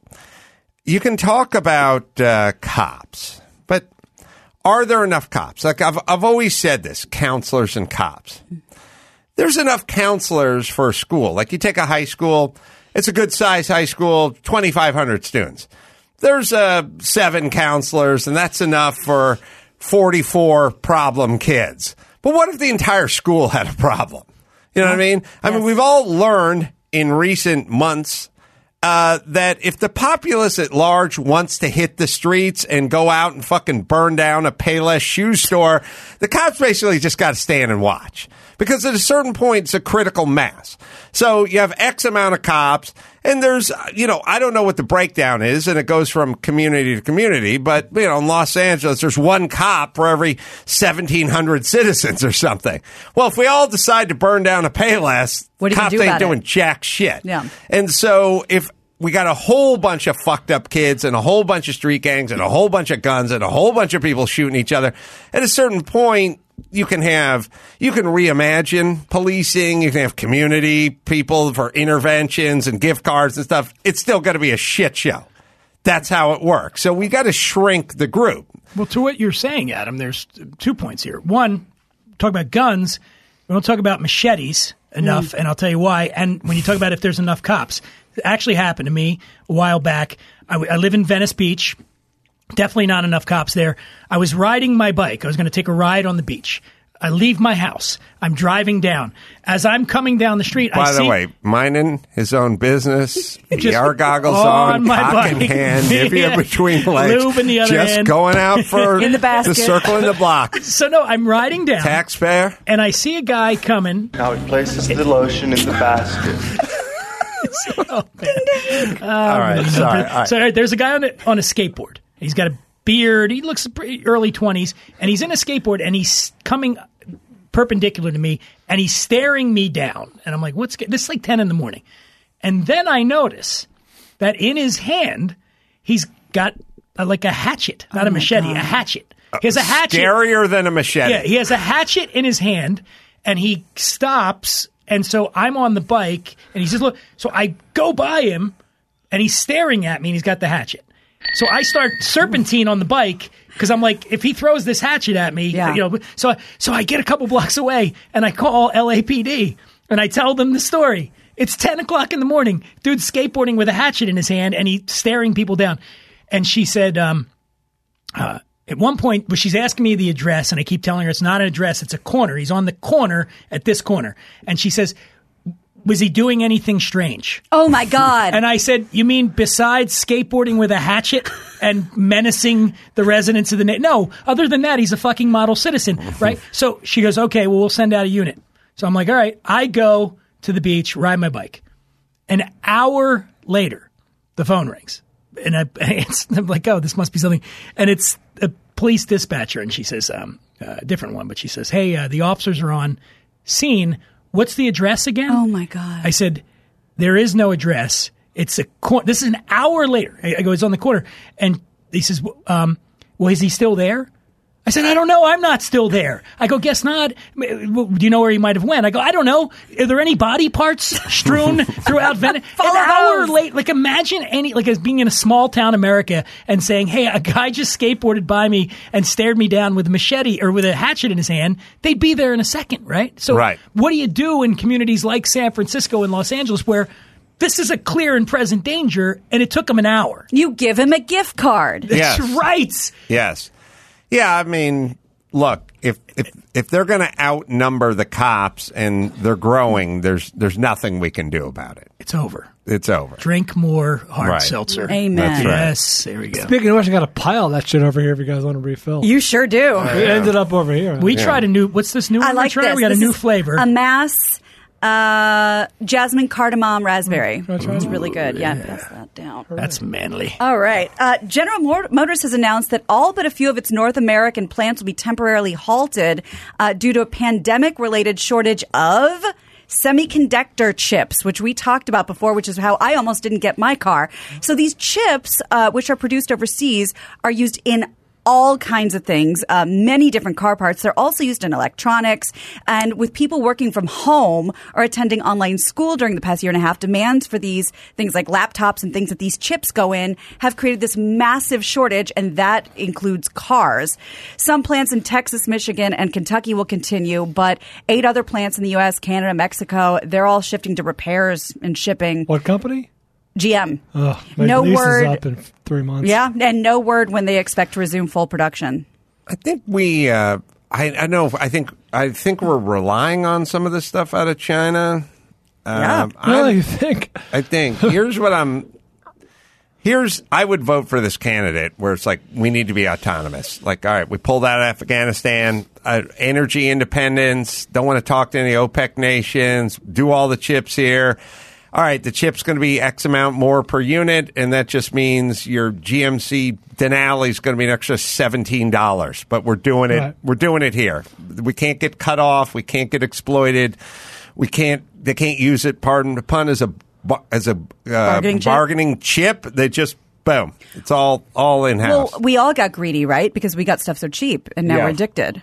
[SPEAKER 2] you can talk about uh, cops, but are there enough cops? Like I've I've always said this: counselors and cops. There's enough counselors for a school. Like you take a high school, it's a good sized high school, twenty-five hundred students. There's uh, seven counselors, and that's enough for forty-four problem kids. But what if the entire school had a problem? You know what I mean? I mean, we've all learned in recent months uh, that if the populace at large wants to hit the streets and go out and fucking burn down a Payless shoe store, the cops basically just got to stand and watch. Because at a certain point, it's a critical mass. So you have X amount of cops, and there's, you know, I don't know what the breakdown is, and it goes from community to community, but, you know, in Los Angeles, there's one cop for every seventeen hundred citizens or something. Well, if we all decide to burn down a Payless,
[SPEAKER 4] What do you
[SPEAKER 2] cops
[SPEAKER 4] do
[SPEAKER 2] ain't
[SPEAKER 4] about
[SPEAKER 2] doing
[SPEAKER 4] it?
[SPEAKER 2] jack shit.
[SPEAKER 4] Yeah.
[SPEAKER 2] And so if we got a whole bunch of fucked up kids and a whole bunch of street gangs and a whole bunch of guns and a whole bunch of people shooting each other, at a certain point, you can have, you can reimagine policing, you can have community people for interventions and gift cards and stuff. It's still going to be a shit show. That's how it works. So we got to shrink the group.
[SPEAKER 5] Well, to what you're saying, Adam, there's two points here. One, talk about guns. We don't talk about machetes enough, mm. and I'll tell you why. And when you talk about if there's enough cops, it actually happened to me a while back. I, I live in Venice Beach. Definitely not enough cops there. I was riding my bike. I was going to take a ride on the beach. I leave my house. I'm driving down. As I'm coming down the street,
[SPEAKER 2] By
[SPEAKER 5] I
[SPEAKER 2] the
[SPEAKER 5] see...
[SPEAKER 2] way, minding his own business,
[SPEAKER 5] Just
[SPEAKER 2] V R goggles
[SPEAKER 5] on
[SPEAKER 2] on,
[SPEAKER 5] my
[SPEAKER 2] cock in
[SPEAKER 5] bike.
[SPEAKER 2] hand, nivea
[SPEAKER 5] Yeah.
[SPEAKER 2] between legs,
[SPEAKER 5] Lube in the other
[SPEAKER 2] just
[SPEAKER 5] hand.
[SPEAKER 2] going out for
[SPEAKER 4] In the basket.
[SPEAKER 2] the circle in the block.
[SPEAKER 5] So, no, I'm riding down.
[SPEAKER 2] Taxpayer.
[SPEAKER 5] And I see a guy coming.
[SPEAKER 9] Now he places the lotion in the basket.
[SPEAKER 5] Oh, man.
[SPEAKER 2] All right, sorry. All right.
[SPEAKER 5] So all right, there's a guy on a, on a skateboard. He's got a beard. He looks pretty early twenties, and he's in a skateboard, and he's coming perpendicular to me, and he's staring me down. And I'm like, what's – this is like ten in the morning. And then I notice that in his hand, he's got uh, like a hatchet, not
[SPEAKER 4] Oh
[SPEAKER 5] a machete,
[SPEAKER 4] God.
[SPEAKER 5] a hatchet. He has a hatchet.
[SPEAKER 2] Scarier than a machete.
[SPEAKER 5] Yeah, he has a hatchet in his hand, and he stops, and so I'm on the bike, and he says, look, so I go by him, and he's staring at me, and he's got the hatchet. So I start serpentine on the bike, because I'm like, if he throws this hatchet at me,
[SPEAKER 4] Yeah.
[SPEAKER 5] you know, so, so I get a couple blocks away, and I call L A P D, and I tell them the story. It's ten o'clock in the morning. Dude's skateboarding with a hatchet in his hand, and he's staring people down. And she said, um, uh, at one point, well, she's asking me the address, and I keep telling her it's not an address, it's a corner. He's on the corner at this corner. And she says, was he doing anything strange?
[SPEAKER 4] Oh, my God.
[SPEAKER 5] And I said, you mean besides skateboarding with a hatchet and menacing the residents of the neighborhood? No, other than that, he's a fucking model citizen, right? So she goes, okay, well, we'll send out a unit. So I'm like, all right, I go to the beach, ride my bike. An hour later, the phone rings. And I, it's, I'm like, oh, this must be something. And it's a police dispatcher. And she says, um, uh, a different one, but she says, hey, uh, the officers are on scene. What's the address again?
[SPEAKER 4] Oh, my God.
[SPEAKER 5] I said, there is no address. It's a cor- This is an hour later. I, I go, it's on the corner. And he says, um, well, is he still there? I said, I don't know. I'm not still there. I go, guess not. Do you know where he might have went? I go, I don't know. Are there any body parts strewn throughout Venice? An hour late. Like, imagine any, like, as being in a small town America and saying, hey, a guy just skateboarded by me and stared me down with a machete or with a hatchet in his hand. They'd be there in a second, right? So
[SPEAKER 2] Right.
[SPEAKER 5] what do you do in communities like San Francisco and Los Angeles where this is a clear and present danger, and it took them an hour?
[SPEAKER 4] You give him a gift card.
[SPEAKER 2] Yes.
[SPEAKER 5] That's right.
[SPEAKER 2] Yes. Yeah, I mean, look, if if if they're going to outnumber the cops and they're growing, there's there's nothing we can do about it.
[SPEAKER 5] It's over.
[SPEAKER 2] It's over.
[SPEAKER 5] Drink more hard
[SPEAKER 2] Right.
[SPEAKER 5] seltzer.
[SPEAKER 4] Amen.
[SPEAKER 2] That's right.
[SPEAKER 5] Yes, there we go.
[SPEAKER 6] Speaking of which, I got a pile of that shit over here if you guys want to refill.
[SPEAKER 4] You sure do.
[SPEAKER 6] It ended up over here.
[SPEAKER 5] We tried a new. What's this new one?
[SPEAKER 4] I like
[SPEAKER 5] we tried?
[SPEAKER 4] this.
[SPEAKER 5] We got
[SPEAKER 4] This
[SPEAKER 5] a new
[SPEAKER 4] is
[SPEAKER 5] flavor.
[SPEAKER 4] A mass uh, jasmine cardamom raspberry. It's really good. Yeah, pass that down.
[SPEAKER 5] That's manly.
[SPEAKER 4] All right. Uh, General Mor- Motors has announced that all but a few of its North American plants will be temporarily halted uh, due to a pandemic-related shortage of semiconductor chips, which we talked about before, which is how I almost didn't get my car. So these chips, uh, which are produced overseas, are used in all kinds of things, uh, many different car parts. They're also used in electronics. And with people working from home or attending online school during the past year and a half, demands for these things like laptops and things that these chips go in have created this massive shortage, and that includes cars. Some plants in Texas, Michigan, and Kentucky will continue, but eight other plants in the U S, Canada, Mexico, they're all shifting to repairs and shipping.
[SPEAKER 6] What company?
[SPEAKER 4] G M.
[SPEAKER 6] Oh, my
[SPEAKER 4] No
[SPEAKER 6] lease
[SPEAKER 4] word.
[SPEAKER 6] is up in three months.
[SPEAKER 4] Yeah, and no word when they expect to resume full production.
[SPEAKER 2] I think we. Uh, I, I know. I think. I think we're relying on some of this stuff out of China.
[SPEAKER 4] Yeah.
[SPEAKER 2] Um,
[SPEAKER 6] Well,
[SPEAKER 2] I'm-
[SPEAKER 6] you think?
[SPEAKER 2] I think. Here's what I'm. Here's. I would vote for this candidate where it's like we need to be autonomous. Like, all right, we pulled out of Afghanistan, uh, energy independence. Don't want to talk to any OPEC nations. Do all the chips here. All right, the chip's going to be X amount more per unit, and that just means your G M C Denali is going to be an extra seventeen dollars. But we're doing it.
[SPEAKER 6] Right.
[SPEAKER 2] We're doing it here. We can't get cut off. We can't get exploited. We can't. They can't use it. Pardon the pun as a bar- as a uh,
[SPEAKER 4] Bargaining chip?
[SPEAKER 2] bargaining chip. They just boom. It's all all in house.
[SPEAKER 4] Well, we all got greedy, right? Because we got stuff so cheap, and now
[SPEAKER 2] Yeah.
[SPEAKER 4] we're addicted.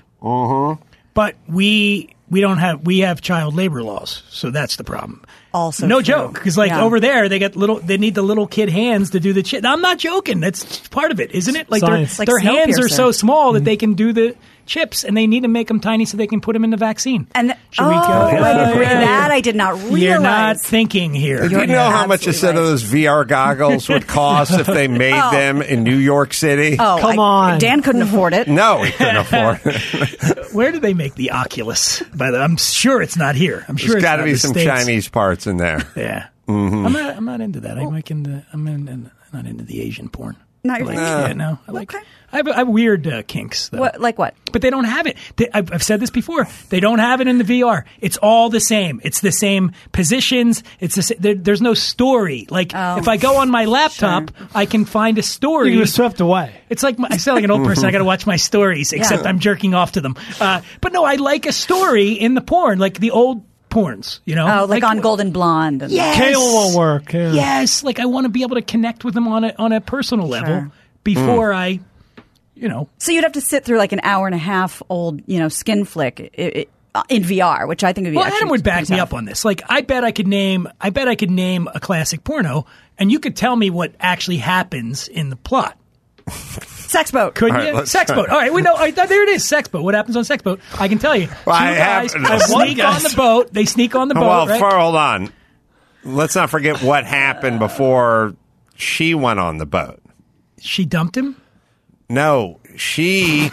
[SPEAKER 5] But we we don't have we have child labor laws, so that's the problem.
[SPEAKER 4] Also
[SPEAKER 5] no
[SPEAKER 4] true.
[SPEAKER 5] joke, because like
[SPEAKER 4] Yeah.
[SPEAKER 5] over there they got little they need the little kid hands to do the chip. I'm not joking. That's part of it, isn't it? Like their,
[SPEAKER 6] Science.
[SPEAKER 4] Like
[SPEAKER 5] their hands are
[SPEAKER 4] Snowpiercer.
[SPEAKER 5] so small that they can do the chips, and they need to make them tiny so they can put them in the vaccine.
[SPEAKER 4] And th-
[SPEAKER 5] Should
[SPEAKER 4] oh,
[SPEAKER 5] we go?
[SPEAKER 4] I agree.
[SPEAKER 5] Yeah.
[SPEAKER 4] That I did not realize.
[SPEAKER 5] You're not thinking here.
[SPEAKER 2] Do you know how much a
[SPEAKER 4] absolutely
[SPEAKER 2] set of
[SPEAKER 4] right.
[SPEAKER 2] those V R goggles would cost if they made
[SPEAKER 4] Oh.
[SPEAKER 2] them in New York City?
[SPEAKER 4] Oh,
[SPEAKER 6] Come
[SPEAKER 4] I-
[SPEAKER 6] on.
[SPEAKER 4] Dan couldn't afford it.
[SPEAKER 2] No, he couldn't afford it.
[SPEAKER 5] Where do they make the Oculus? By the, I'm sure it's not here. I'm sure
[SPEAKER 2] There's
[SPEAKER 5] it's
[SPEAKER 2] got to
[SPEAKER 5] not
[SPEAKER 2] be
[SPEAKER 5] in the
[SPEAKER 2] some
[SPEAKER 5] States.
[SPEAKER 2] Chinese parts in there.
[SPEAKER 5] Yeah,
[SPEAKER 2] Mm-hmm.
[SPEAKER 5] I'm not. I'm not into that. I'm like into. I'm in, in, not into the Asian porn.
[SPEAKER 4] Not your
[SPEAKER 5] like,
[SPEAKER 4] thing?
[SPEAKER 5] yeah, no. I like.
[SPEAKER 4] Okay.
[SPEAKER 5] I have, I have weird uh, kinks though.
[SPEAKER 4] What, like what?
[SPEAKER 5] But they don't have it. They, I've, I've said this before. They don't have it in the V R. It's all the same. It's the same positions. It's the sa- there, there's no story. Like
[SPEAKER 4] Oh.
[SPEAKER 5] if I go on my laptop, I can find a story.
[SPEAKER 6] You were swept away.
[SPEAKER 5] It's like my, I sound like an old person. I got to watch my stories, except
[SPEAKER 4] Yeah.
[SPEAKER 5] I'm jerking off to them. Uh, but no, I like a story in the porn, like the old porns. You know,
[SPEAKER 4] Oh, like, on Golden Blonde. And
[SPEAKER 5] Yes.
[SPEAKER 6] Kale won't work. Yeah.
[SPEAKER 5] Yes, like I want to be able to connect with them on a on a personal level
[SPEAKER 4] Sure.
[SPEAKER 5] before
[SPEAKER 2] Mm.
[SPEAKER 5] I, you know.
[SPEAKER 4] So you'd have to sit through like an hour and a half old, you know, skin flick. It, it, uh, in V R, which I think would be.
[SPEAKER 5] Well,
[SPEAKER 4] actually
[SPEAKER 5] Adam would back
[SPEAKER 4] pretty
[SPEAKER 5] me
[SPEAKER 4] tough.
[SPEAKER 5] up on this. Like, I bet I could name, I bet I could name a classic porno, and you could tell me what actually happens in the plot.
[SPEAKER 4] Sex Boat.
[SPEAKER 5] Couldn't
[SPEAKER 2] All right,
[SPEAKER 5] you?
[SPEAKER 2] let's
[SPEAKER 5] Sex
[SPEAKER 2] try.
[SPEAKER 5] Boat. All right, we know. All right, there it is. Sex Boat. What happens on Sex Boat? I can tell you.
[SPEAKER 2] Well,
[SPEAKER 5] Two
[SPEAKER 2] I have-
[SPEAKER 5] guys
[SPEAKER 2] One
[SPEAKER 5] sneak
[SPEAKER 6] guy-
[SPEAKER 5] on the boat. They sneak on the boat.
[SPEAKER 2] well,
[SPEAKER 5] right?
[SPEAKER 2] for, hold on. Let's not forget what happened before she went on the boat.
[SPEAKER 5] She dumped him.
[SPEAKER 2] No, she.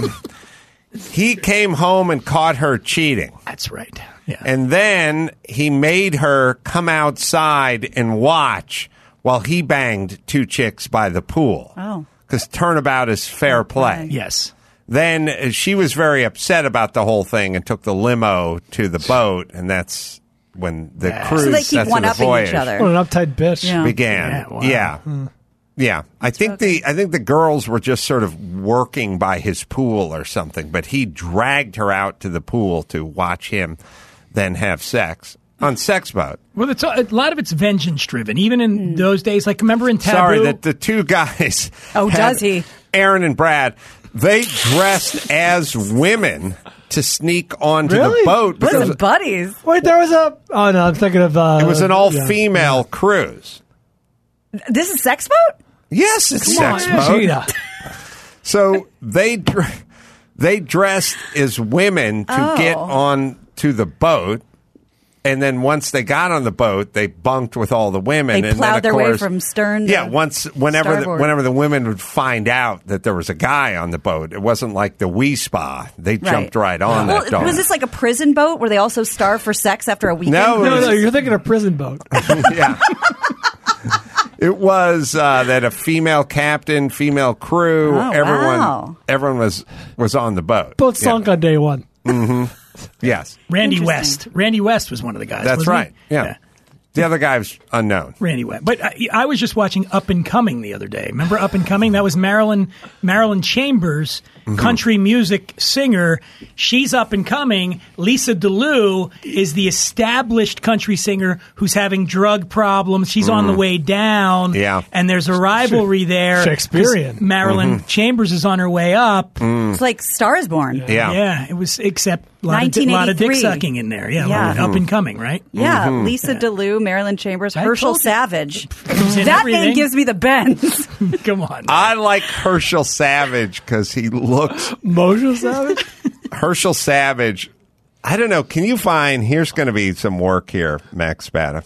[SPEAKER 2] He came home and caught her cheating.
[SPEAKER 5] That's right. Yeah.
[SPEAKER 2] And then he made her come outside and watch while he banged two chicks by the pool.
[SPEAKER 4] Oh.
[SPEAKER 2] Because turnabout is fair play.
[SPEAKER 5] yes.
[SPEAKER 2] Then uh, she was very upset about the whole thing and took the limo to the boat, and that's when the
[SPEAKER 5] Yeah.
[SPEAKER 2] cruise,
[SPEAKER 4] So they keep
[SPEAKER 2] that's when the
[SPEAKER 4] one-upping
[SPEAKER 2] voyage
[SPEAKER 4] each other.
[SPEAKER 6] What an uptight bitch.
[SPEAKER 4] Yeah.
[SPEAKER 2] began.
[SPEAKER 5] Yeah, wow.
[SPEAKER 2] Yeah.
[SPEAKER 6] Hmm.
[SPEAKER 2] Yeah. I think the I think the girls were just sort of working by his pool or something, but he dragged her out to the pool to watch him then have sex on Sex Boat.
[SPEAKER 5] Well, it's, a lot of it's vengeance driven. Even in those days, like remember in Taboo.
[SPEAKER 2] Sorry that the two guys.
[SPEAKER 4] Oh,
[SPEAKER 2] had-
[SPEAKER 4] does he?
[SPEAKER 2] Aaron and Brad, they dressed as women to sneak onto
[SPEAKER 6] Really?
[SPEAKER 2] the boat because
[SPEAKER 4] Listen, buddies.
[SPEAKER 6] Wait, there was a. Oh no, I'm thinking of. Uh,
[SPEAKER 2] it was an
[SPEAKER 6] yeah.
[SPEAKER 2] all-female cruise.
[SPEAKER 4] This is Sex Boat?
[SPEAKER 2] Yes, it's
[SPEAKER 6] Come
[SPEAKER 2] Sex
[SPEAKER 6] on,
[SPEAKER 2] Boat.
[SPEAKER 6] Gina.
[SPEAKER 2] So they dr- they dressed as women to
[SPEAKER 4] Oh.
[SPEAKER 2] get on to the boat, and then once they got on the boat, they bunked with all the women.
[SPEAKER 4] They
[SPEAKER 2] and
[SPEAKER 4] plowed
[SPEAKER 2] then, of
[SPEAKER 4] their way
[SPEAKER 2] course,
[SPEAKER 4] from stern to
[SPEAKER 2] Yeah, once whenever the,
[SPEAKER 4] starboard.
[SPEAKER 2] whenever the women would find out that there was a guy on the boat, it wasn't like the Wee Spa. They jumped right on
[SPEAKER 4] Well,
[SPEAKER 2] that dog.
[SPEAKER 4] was this like a prison boat where they also starve for sex after a weekend?
[SPEAKER 2] No,
[SPEAKER 6] No,
[SPEAKER 2] it was-
[SPEAKER 6] no, you're thinking of Prison Boat.
[SPEAKER 2] yeah. It was uh, that a female captain, female crew,
[SPEAKER 4] Oh,
[SPEAKER 2] everyone,
[SPEAKER 4] wow.
[SPEAKER 2] everyone was was on the boat.
[SPEAKER 6] Boat sunk on day one.
[SPEAKER 2] Yes,
[SPEAKER 5] Randy
[SPEAKER 4] Interesting.
[SPEAKER 5] West. Randy West was one of the guys.
[SPEAKER 2] that's
[SPEAKER 5] wasn't
[SPEAKER 2] right.
[SPEAKER 5] he?
[SPEAKER 2] Yeah. the other guy was unknown.
[SPEAKER 5] Randy West. But I, I was just watching Up and Coming the other day. Remember Up and Coming? That was Marilyn Marilyn Chambers,
[SPEAKER 2] Mm-hmm.
[SPEAKER 5] country music singer. She's up and coming. Lisa DeLue is the established country singer who's having drug problems. She's on the way down.
[SPEAKER 2] Mm. Yeah.
[SPEAKER 5] And there's a rivalry there. 'cause
[SPEAKER 6] Shakespearean.
[SPEAKER 5] Marilyn
[SPEAKER 2] Mm-hmm.
[SPEAKER 5] Chambers is on her way up.
[SPEAKER 2] Mm.
[SPEAKER 4] It's like Stars Born.
[SPEAKER 2] Yeah.
[SPEAKER 5] Yeah, it was except a lot, of, di- lot of dick
[SPEAKER 4] nineteen eighty-three.
[SPEAKER 5] sucking in there. Yeah,
[SPEAKER 4] Yeah.
[SPEAKER 5] like Up and Coming, right?
[SPEAKER 4] Yeah,
[SPEAKER 2] Mm-hmm.
[SPEAKER 4] Lisa DeLue, Marilyn Chambers,
[SPEAKER 5] I
[SPEAKER 4] Herschel
[SPEAKER 5] told you.
[SPEAKER 4] Savage.
[SPEAKER 5] Who's in
[SPEAKER 4] That
[SPEAKER 5] everything.
[SPEAKER 4] name gives me the bends.
[SPEAKER 5] Come on.
[SPEAKER 2] I like Herschel Savage because he looks
[SPEAKER 6] Mojo Savage?
[SPEAKER 2] Herschel Savage. I don't know. Can you find? Here's going to be some work here, Max Spada.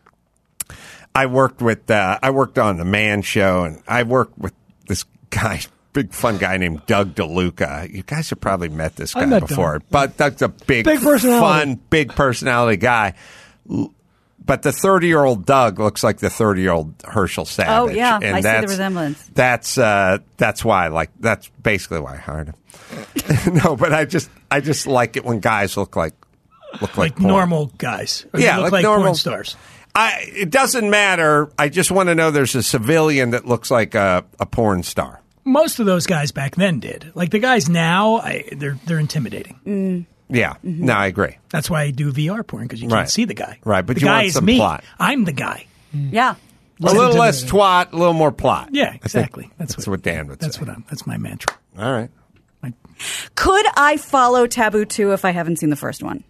[SPEAKER 2] I worked with. Uh, I worked on the Man Show, and I worked with this guy, big fun guy named Doug DeLuca. You guys have probably met this
[SPEAKER 6] I
[SPEAKER 2] guy
[SPEAKER 6] met
[SPEAKER 2] before,
[SPEAKER 6] Doug.
[SPEAKER 2] but Doug's a big,
[SPEAKER 6] Big personality.
[SPEAKER 2] fun, big personality guy. L- But the thirty-year-old Doug looks like the thirty-year-old Herschel Savage.
[SPEAKER 4] Oh, yeah.
[SPEAKER 2] and
[SPEAKER 4] I see the
[SPEAKER 2] that's-
[SPEAKER 4] resemblance.
[SPEAKER 2] That's uh, that's why I like. That's basically why I hired him. No, but I just I just like it when guys look like look like,
[SPEAKER 5] like
[SPEAKER 2] porn.
[SPEAKER 5] normal guys. Or they
[SPEAKER 2] Yeah,
[SPEAKER 5] look
[SPEAKER 2] like
[SPEAKER 5] like,
[SPEAKER 2] normal-
[SPEAKER 5] porn stars.
[SPEAKER 2] I it doesn't matter. I just want to know there's a civilian that looks like a, a porn star.
[SPEAKER 5] Most of those guys back then did. Like the guys now, I, they're they're intimidating.
[SPEAKER 2] Yeah, no, I agree.
[SPEAKER 5] That's why I do V R porn because you can't
[SPEAKER 2] Right.
[SPEAKER 5] see the guy.
[SPEAKER 2] Right, but
[SPEAKER 5] the
[SPEAKER 2] you
[SPEAKER 5] guy
[SPEAKER 2] want
[SPEAKER 5] is
[SPEAKER 2] some
[SPEAKER 5] me.
[SPEAKER 2] plot.
[SPEAKER 5] I'm the guy.
[SPEAKER 4] Yeah.
[SPEAKER 2] A little less twat, a little more plot.
[SPEAKER 5] Yeah,
[SPEAKER 2] I think
[SPEAKER 5] exactly. That's,
[SPEAKER 2] that's what Dan would
[SPEAKER 5] That's
[SPEAKER 2] say.
[SPEAKER 5] what I'm. That's my mantra.
[SPEAKER 2] All right.
[SPEAKER 4] Could I follow Taboo two if I haven't seen the first one?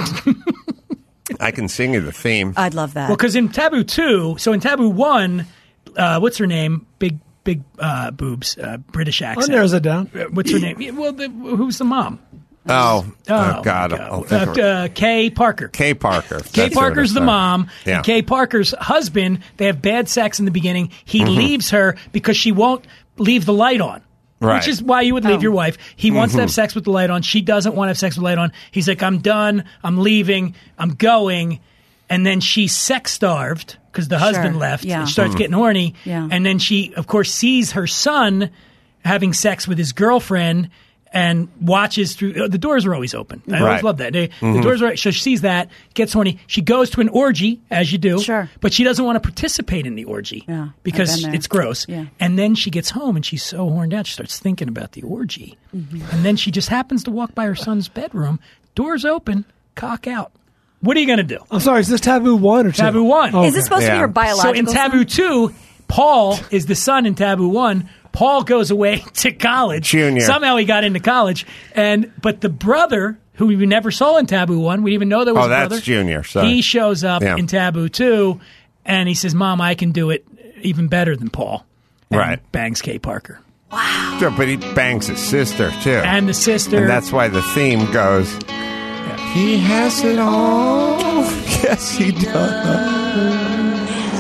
[SPEAKER 2] I can sing you the theme.
[SPEAKER 4] I'd love that.
[SPEAKER 5] Well, because in Taboo two, so in Taboo one, uh, what's her name? Big big uh, boobs, uh, British
[SPEAKER 6] Oh,
[SPEAKER 5] accent.
[SPEAKER 6] narrows it down.
[SPEAKER 5] Uh, What's her name? Yeah, well, the, who's the mom?
[SPEAKER 2] oh, oh,
[SPEAKER 5] Oh,
[SPEAKER 2] God.
[SPEAKER 5] my
[SPEAKER 2] I'll think of
[SPEAKER 5] Uh,
[SPEAKER 2] it.
[SPEAKER 5] uh, Kay Parker.
[SPEAKER 2] Kay Parker.
[SPEAKER 5] Kay
[SPEAKER 2] That's what
[SPEAKER 5] Parker's
[SPEAKER 2] it's
[SPEAKER 5] the
[SPEAKER 2] called.
[SPEAKER 5] mom.
[SPEAKER 2] Yeah.
[SPEAKER 5] And Kay Parker's husband, they have bad sex in the beginning. He
[SPEAKER 2] Mm-hmm.
[SPEAKER 5] leaves her because she won't leave the light on.
[SPEAKER 2] Right.
[SPEAKER 5] Which is why you would leave
[SPEAKER 4] Oh.
[SPEAKER 5] your wife. He wants to
[SPEAKER 2] Mm-hmm.
[SPEAKER 5] have sex with the light on. She doesn't want to have sex with the light on. He's like, I'm done. I'm leaving. I'm going. And then she's sex starved because the husband left.
[SPEAKER 4] Yeah.
[SPEAKER 5] And
[SPEAKER 2] Mm-hmm.
[SPEAKER 5] starts getting horny.
[SPEAKER 4] Yeah.
[SPEAKER 5] And then she, of course, sees her son having sex with his girlfriend and watches through. The doors are always open. I always
[SPEAKER 2] Right.
[SPEAKER 5] love that. They, The doors are. So she sees that, gets horny. She goes to an orgy, as you do.
[SPEAKER 4] Sure.
[SPEAKER 5] But she doesn't want to participate in the orgy
[SPEAKER 4] Yeah, I've
[SPEAKER 5] because
[SPEAKER 4] been there.
[SPEAKER 5] it's gross.
[SPEAKER 4] Yeah.
[SPEAKER 5] And then she gets home and she's so horned out, she starts thinking about the orgy. And then she just happens to walk by her son's bedroom. Doors open, cock out. What are you going to do?
[SPEAKER 6] I'm sorry, is this Taboo one or two?
[SPEAKER 5] Taboo one.
[SPEAKER 6] Oh,
[SPEAKER 4] Is this supposed to be
[SPEAKER 2] Yeah.
[SPEAKER 4] her
[SPEAKER 5] So
[SPEAKER 4] biological
[SPEAKER 5] in Taboo
[SPEAKER 4] son?
[SPEAKER 5] two, Paul is the son in Taboo one. Paul goes away to college.
[SPEAKER 2] Junior.
[SPEAKER 5] Somehow he got into college, and but the brother, who we never saw in Taboo one. We didn't even know there was
[SPEAKER 2] Oh,
[SPEAKER 5] a
[SPEAKER 2] that's
[SPEAKER 5] brother.
[SPEAKER 2] Junior, sorry.
[SPEAKER 5] He shows up
[SPEAKER 2] Yeah.
[SPEAKER 5] in Taboo two, and he says, Mom, I can do it even better than Paul. And
[SPEAKER 2] Right.
[SPEAKER 5] bangs Kay Parker.
[SPEAKER 2] Sure, but he bangs his sister, too.
[SPEAKER 5] And the sister.
[SPEAKER 2] And that's why the theme goes, he has it all. Yes, he does.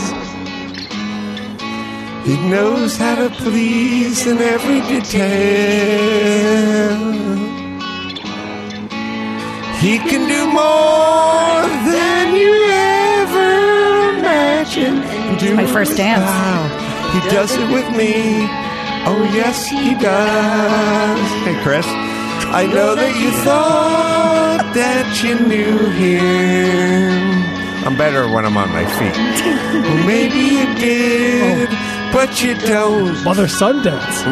[SPEAKER 2] He knows how to please in every detail. He can do more than you ever imagined.
[SPEAKER 4] It's my first dance.
[SPEAKER 2] Wow. He does it with me. Oh, yes, he does. Hey, Chris. I know that you thought that you knew him. I'm better when I'm on my feet. Well, maybe you did, but you don't.
[SPEAKER 6] Mother son dance.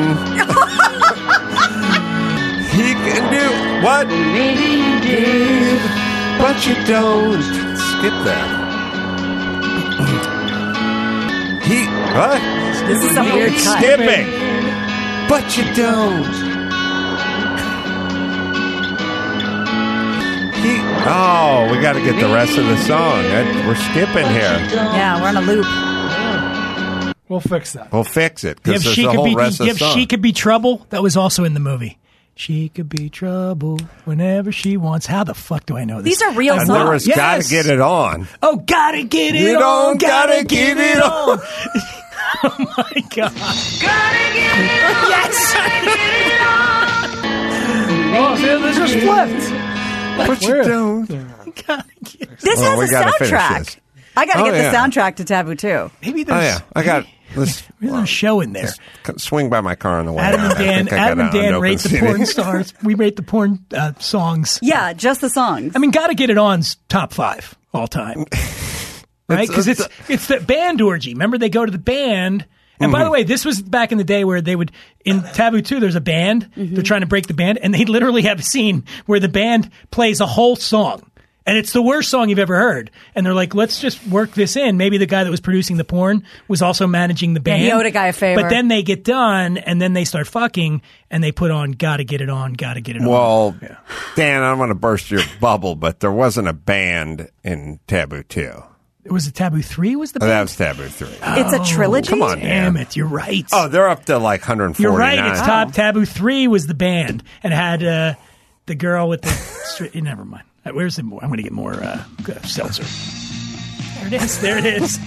[SPEAKER 2] He can do what? Maybe you did, but you don't. Skip that. He, what?
[SPEAKER 4] This is some weird cut.
[SPEAKER 2] Skipping. But you don't. He, oh, we got to get the rest of the song. We're skipping here.
[SPEAKER 4] Yeah, we're on a loop.
[SPEAKER 6] We'll fix that.
[SPEAKER 2] We'll fix it
[SPEAKER 5] You
[SPEAKER 2] because
[SPEAKER 5] have
[SPEAKER 2] there's
[SPEAKER 5] she
[SPEAKER 2] the
[SPEAKER 5] could
[SPEAKER 2] whole
[SPEAKER 5] be,
[SPEAKER 2] rest
[SPEAKER 5] you
[SPEAKER 2] of
[SPEAKER 5] have
[SPEAKER 2] the song.
[SPEAKER 5] She Could Be Trouble. That was also in the movie. She could be trouble whenever she wants. How the fuck do I know this?
[SPEAKER 4] These are real
[SPEAKER 2] And
[SPEAKER 4] songs.
[SPEAKER 2] there was
[SPEAKER 5] Yes.
[SPEAKER 2] got to get it on.
[SPEAKER 5] Oh, gotta get it
[SPEAKER 2] Get
[SPEAKER 5] on,
[SPEAKER 2] on,
[SPEAKER 5] gotta,
[SPEAKER 2] gotta
[SPEAKER 5] get,
[SPEAKER 2] get
[SPEAKER 5] it
[SPEAKER 2] it
[SPEAKER 5] on. Oh my god! Yes.
[SPEAKER 6] Oh, see, this just flipped.
[SPEAKER 2] But you
[SPEAKER 6] Where?
[SPEAKER 2] don't.
[SPEAKER 5] Gotta get-
[SPEAKER 4] This
[SPEAKER 2] Well, we
[SPEAKER 4] has a
[SPEAKER 2] gotta finish
[SPEAKER 4] soundtrack.
[SPEAKER 2] this.
[SPEAKER 4] I got to
[SPEAKER 2] Oh,
[SPEAKER 4] get the
[SPEAKER 2] yeah.
[SPEAKER 4] soundtrack to Taboo too.
[SPEAKER 5] Maybe
[SPEAKER 2] Oh
[SPEAKER 5] there's.
[SPEAKER 2] yeah, I got. Let's
[SPEAKER 5] Maybe there's a show in there.
[SPEAKER 2] swing by my car on the way.
[SPEAKER 5] Adam and
[SPEAKER 2] I think
[SPEAKER 5] Dan.
[SPEAKER 2] I got
[SPEAKER 5] Adam and
[SPEAKER 2] it on
[SPEAKER 5] Dan
[SPEAKER 2] open
[SPEAKER 5] rate the
[SPEAKER 2] C D.
[SPEAKER 5] porn stars. We rate the porn uh, songs.
[SPEAKER 4] Yeah, just the songs.
[SPEAKER 5] I mean, gotta get it on's top five all time, right? Because it's it's the band orgy. Remember, they go to the band. And by the way, this was back in the day where they would, in Taboo two, there's a band. They're trying to break the band, and they literally have a scene where the band plays a whole song. And it's the worst song you've ever heard. And they're like, let's just work this in. Maybe the guy that was producing the porn was also managing the band.
[SPEAKER 4] he owed a guy a favor.
[SPEAKER 5] But then they get done, and then they start fucking, and they put on Gotta Get It On, Gotta Get It On.
[SPEAKER 2] Well, Dan, I don't want to burst your bubble, but there wasn't a band in Taboo two.
[SPEAKER 5] Was it Taboo three was the
[SPEAKER 2] Oh,
[SPEAKER 5] band?
[SPEAKER 2] that was Taboo three.
[SPEAKER 4] It's a trilogy?
[SPEAKER 2] Come on, Dan.
[SPEAKER 5] Damn it, you're right.
[SPEAKER 2] Oh, they're up to like one forty-nine.
[SPEAKER 5] You're right. It's top Taboo three was the band and had uh, the girl with the. Stri- never mind. Uh, Where's the more? I'm going to get more uh, seltzer. There it is. There it is.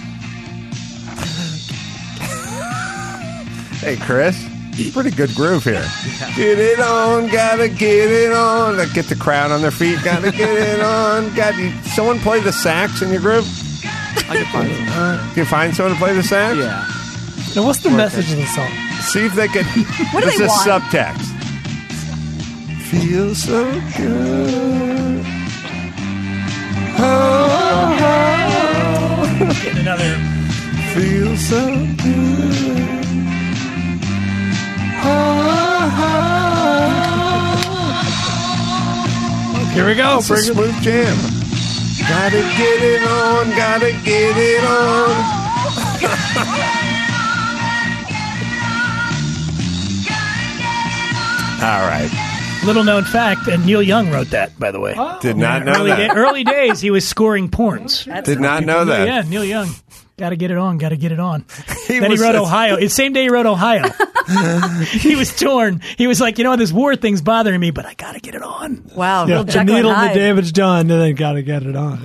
[SPEAKER 2] Hey, Chris. Pretty good groove here. Get it on, gotta get it on. Like, get the crowd on their feet. Gotta get it on. Got you. Someone play the sax in your group?
[SPEAKER 7] I can find some.
[SPEAKER 2] Can you find someone to play the sax?
[SPEAKER 7] Yeah.
[SPEAKER 6] Now, what's the message of the song?
[SPEAKER 2] See if they can.
[SPEAKER 4] What do
[SPEAKER 2] This
[SPEAKER 4] they
[SPEAKER 2] is
[SPEAKER 4] want?
[SPEAKER 2] subtext. Feels so good. Oh,
[SPEAKER 5] Getting another.
[SPEAKER 2] feels so good.
[SPEAKER 6] Here we go.
[SPEAKER 2] It's a
[SPEAKER 6] Bring it.
[SPEAKER 2] smooth jam. Gotta get it on, gotta get it on. All right.
[SPEAKER 5] Little known fact, and Neil Young wrote that, by the way.
[SPEAKER 2] Did not know
[SPEAKER 5] early,
[SPEAKER 2] that.
[SPEAKER 5] da- early days, he was scoring porns.
[SPEAKER 2] Did not know that.
[SPEAKER 5] Yeah, Neil Young. Got to get it on. Got to get it on.
[SPEAKER 2] He
[SPEAKER 5] then he
[SPEAKER 2] was
[SPEAKER 5] wrote
[SPEAKER 2] just-
[SPEAKER 5] Ohio. It's the same day he wrote Ohio. He was torn. He was like, you know, this war thing's bothering me, but I got to get it on.
[SPEAKER 4] Wow,
[SPEAKER 6] Yeah,
[SPEAKER 4] real
[SPEAKER 6] the
[SPEAKER 4] Jekyll and
[SPEAKER 6] needle and the
[SPEAKER 4] Hyde.
[SPEAKER 6] damage done, and then gotta get it on.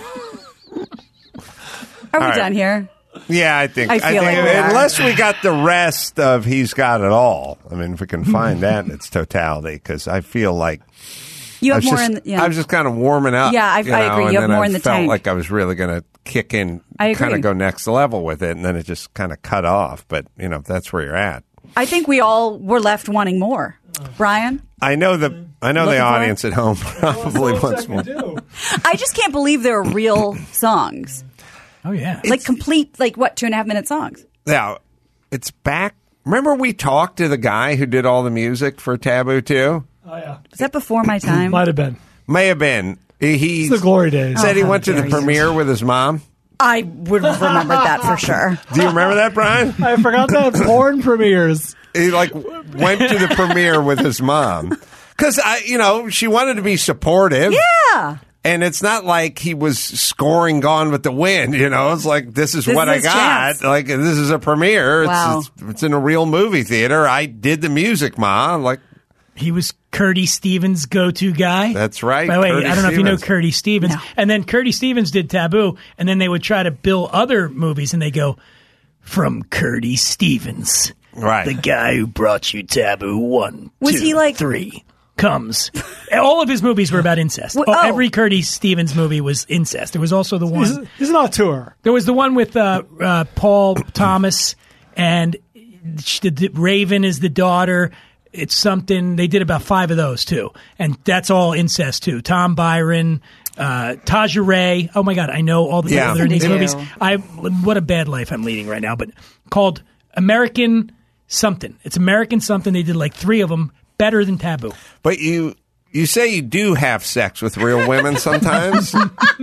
[SPEAKER 4] Are we
[SPEAKER 2] right.
[SPEAKER 4] done here?
[SPEAKER 2] Yeah, I think.
[SPEAKER 4] I feel
[SPEAKER 2] think
[SPEAKER 4] like we are.
[SPEAKER 2] unless we got the rest of "He's Got It All." I mean, if we can find that in its totality, because I feel like
[SPEAKER 4] You
[SPEAKER 2] I
[SPEAKER 4] have
[SPEAKER 2] was
[SPEAKER 4] more
[SPEAKER 2] just,
[SPEAKER 4] in. The, yeah.
[SPEAKER 2] I was just kind of warming up.
[SPEAKER 4] Yeah, I-
[SPEAKER 2] you
[SPEAKER 4] I
[SPEAKER 2] know,
[SPEAKER 4] agree.
[SPEAKER 2] and
[SPEAKER 4] You have
[SPEAKER 2] then
[SPEAKER 4] more
[SPEAKER 2] I
[SPEAKER 4] in the
[SPEAKER 2] felt
[SPEAKER 4] tank.
[SPEAKER 2] like I was really going to kick in,
[SPEAKER 4] I
[SPEAKER 2] kind
[SPEAKER 4] agree.
[SPEAKER 2] of go next level with it, and then it just kind of cut off. But you know, that's where you're at.
[SPEAKER 4] I think we all were left wanting more. Brian,
[SPEAKER 2] I know the I know
[SPEAKER 4] Looking
[SPEAKER 2] the
[SPEAKER 4] for it?
[SPEAKER 2] audience at home probably wants more.
[SPEAKER 4] I just can't believe there are real songs,
[SPEAKER 5] Oh, yeah.
[SPEAKER 4] like complete, like what, two and a half minute songs.
[SPEAKER 2] Yeah, it's back. Remember we talked to the guy who did all the music for Taboo two?
[SPEAKER 6] Oh yeah,
[SPEAKER 4] Was that before my time?
[SPEAKER 6] might have been.
[SPEAKER 2] May have been. He, he
[SPEAKER 6] It's the glory days.
[SPEAKER 2] said he
[SPEAKER 4] Oh, how
[SPEAKER 2] went to the
[SPEAKER 4] dare you.
[SPEAKER 2] premiere with his mom.
[SPEAKER 4] I would have remembered that for sure.
[SPEAKER 2] Do you remember that, Brian?
[SPEAKER 6] I forgot that porn premieres.
[SPEAKER 2] He like went to the premiere with his mom Because, I, you know, she wanted to be supportive.
[SPEAKER 4] Yeah.
[SPEAKER 2] And it's not like he was scoring Gone with the Wind, you know. It's like, this is
[SPEAKER 4] This
[SPEAKER 2] what
[SPEAKER 4] is
[SPEAKER 2] I
[SPEAKER 4] his
[SPEAKER 2] got.
[SPEAKER 4] chance.
[SPEAKER 2] Like, this is a premiere.
[SPEAKER 4] Wow.
[SPEAKER 2] It's, it's, it's in a real movie theater. I did the music, Ma. Like,
[SPEAKER 5] He was Curtis Stevens' go-to guy.
[SPEAKER 2] That's right.
[SPEAKER 5] By the way,
[SPEAKER 2] Curtis
[SPEAKER 5] I don't know if you know
[SPEAKER 2] Stevens.
[SPEAKER 5] Curtis Stevens.
[SPEAKER 4] No.
[SPEAKER 5] And then Curtis Stevens did Taboo, and then they would try to bill other movies, and they go, from Curtis Stevens,
[SPEAKER 2] Right.
[SPEAKER 5] the guy who brought you Taboo one,
[SPEAKER 4] Was
[SPEAKER 5] two,
[SPEAKER 4] he like-
[SPEAKER 5] three, comes. All of his movies were about incest.
[SPEAKER 4] Well,
[SPEAKER 5] oh,
[SPEAKER 4] oh.
[SPEAKER 5] Every Curtis Stevens movie was incest. There was also the
[SPEAKER 6] He's,
[SPEAKER 5] one.
[SPEAKER 6] he's an auteur.
[SPEAKER 5] There was the one with uh, uh, Paul Thomas, and the, the Raven is the daughter. It's something they did about five of those too, and that's all incest too. Tom Byron, uh, Taja Ray. Oh my God, I know all the
[SPEAKER 2] Yeah.
[SPEAKER 5] people that are in these
[SPEAKER 4] They
[SPEAKER 5] movies.
[SPEAKER 4] do.
[SPEAKER 5] I what a bad life I'm leading right now. But called American something. It's American something. They did like three of them. Better than Taboo.
[SPEAKER 2] but you you say you do have sex with real women sometimes?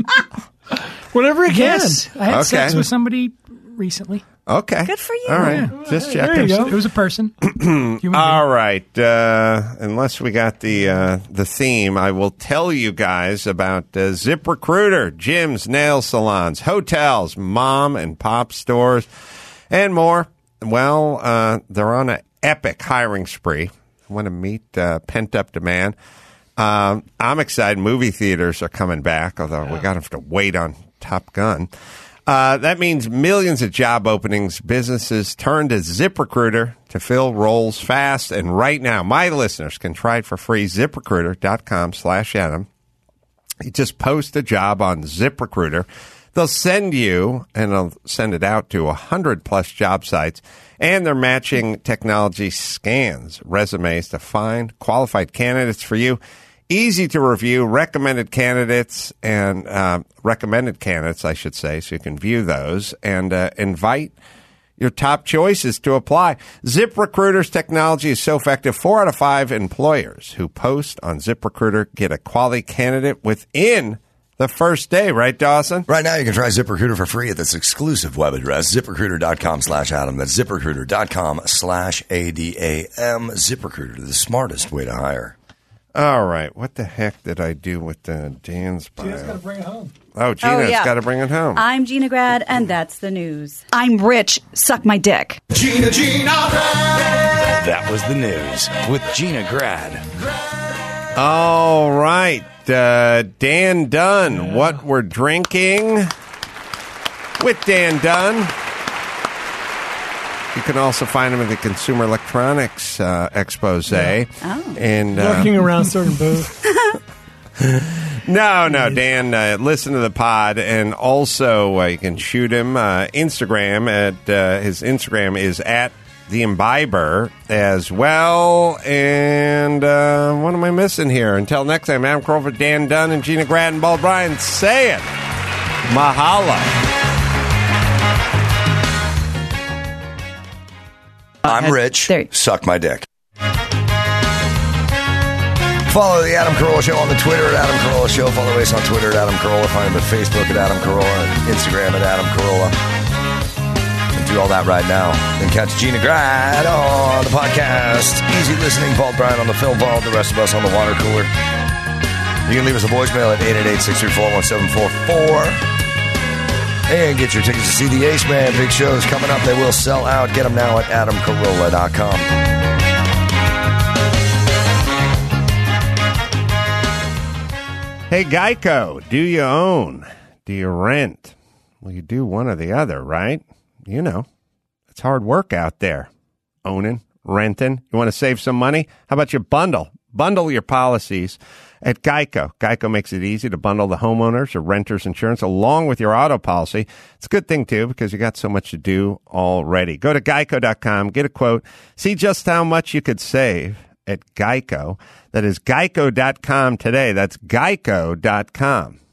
[SPEAKER 6] Whatever he can.
[SPEAKER 5] Yes, I had
[SPEAKER 2] Okay.
[SPEAKER 5] sex with somebody recently.
[SPEAKER 2] Okay.
[SPEAKER 4] Good for you.
[SPEAKER 2] All right. Just
[SPEAKER 6] There
[SPEAKER 2] checking.
[SPEAKER 6] you go.
[SPEAKER 5] It was a person. Human being.
[SPEAKER 2] All right. Uh, unless we got the uh, the theme, I will tell you guys about uh, ZipRecruiter, gyms, nail salons, hotels, mom and pop stores, and more. Well, uh, they're on an epic hiring spree. I want to meet uh, pent-up demand. Um, I'm excited. Movie theaters are coming back, although we got to have to wait on Top Gun. Uh, that means millions of job openings. Businesses turn to ZipRecruiter to fill roles fast. And right now, my listeners can try it for free. ZipRecruiter.com slash Adam. You just post a job on ZipRecruiter. They'll send you, and they'll send it out to one hundred plus job sites, and their matching technology scans resumes to find qualified candidates for you. Easy to review, recommended candidates, and uh, recommended candidates, I should say, so you can view those and uh, invite your top choices to apply. ZipRecruiter's technology is so effective, four out of five employers who post on ZipRecruiter get a quality candidate within the first day, right, Dawson?
[SPEAKER 3] Right now, you can try ZipRecruiter for free at this exclusive web address, ZipRecruiter.com slash Adam. That's ZipRecruiter.com slash A D A M. ZipRecruiter, the smartest way to hire.
[SPEAKER 2] All right. What the heck did I do with uh, Dan's bio?
[SPEAKER 6] Gina's got to bring it home.
[SPEAKER 2] Oh, Gina's
[SPEAKER 4] yeah.
[SPEAKER 2] got to bring it home.
[SPEAKER 4] I'm Gina Grad, and that's the news. I'm rich. Suck my dick.
[SPEAKER 8] Gina, Gina Grad.
[SPEAKER 3] That was the news with Gina Grad.
[SPEAKER 2] All right. Uh, Dan Dunn, what we're drinking with Dan Dunn. You can also find him at the Consumer Electronics uh, expose.
[SPEAKER 4] Oh.
[SPEAKER 2] And uh,
[SPEAKER 6] Lurking around certain booths.
[SPEAKER 2] no, no, Dan, uh, listen to the pod, and also uh, you can shoot him uh, Instagram at uh, his Instagram is at the Imbiber as well. And uh, what am I missing here? Until next time, Adam Crawford, Dan Dunn, and Gina Grad and Bald Bryan. Say it. Mahalo.
[SPEAKER 3] I'm Rich.
[SPEAKER 4] There-
[SPEAKER 3] Suck my dick. Follow the Adam Carolla Show on the Twitter at Adam Carolla Show. Follow us on Twitter at Adam Carolla. Find him at Facebook at Adam Carolla. Instagram at Adam Carolla. And do all that right now. Then catch Gina Grad on the podcast. Easy listening. Paul Bryan on the film vault. The rest of us on the water cooler. You can leave us a voicemail at eight eight eight, six three four, one seven four four. And get your tickets to see the Ace Man. Big shows coming up. They will sell out. Get them now at adam carolla dot com.
[SPEAKER 2] Hey, Geico, do you own? Do you rent? Well, you do one or the other, right? You know, it's hard work out there. Owning, renting. You want to save some money? How about you bundle? Bundle your policies at Geico. Geico makes it easy to bundle the homeowners or renters insurance along with your auto policy. It's a good thing, too, because you got so much to do already. Go to geico dot com, get a quote, see just how much you could save at Geico. That is geico dot com today. That's geico dot com.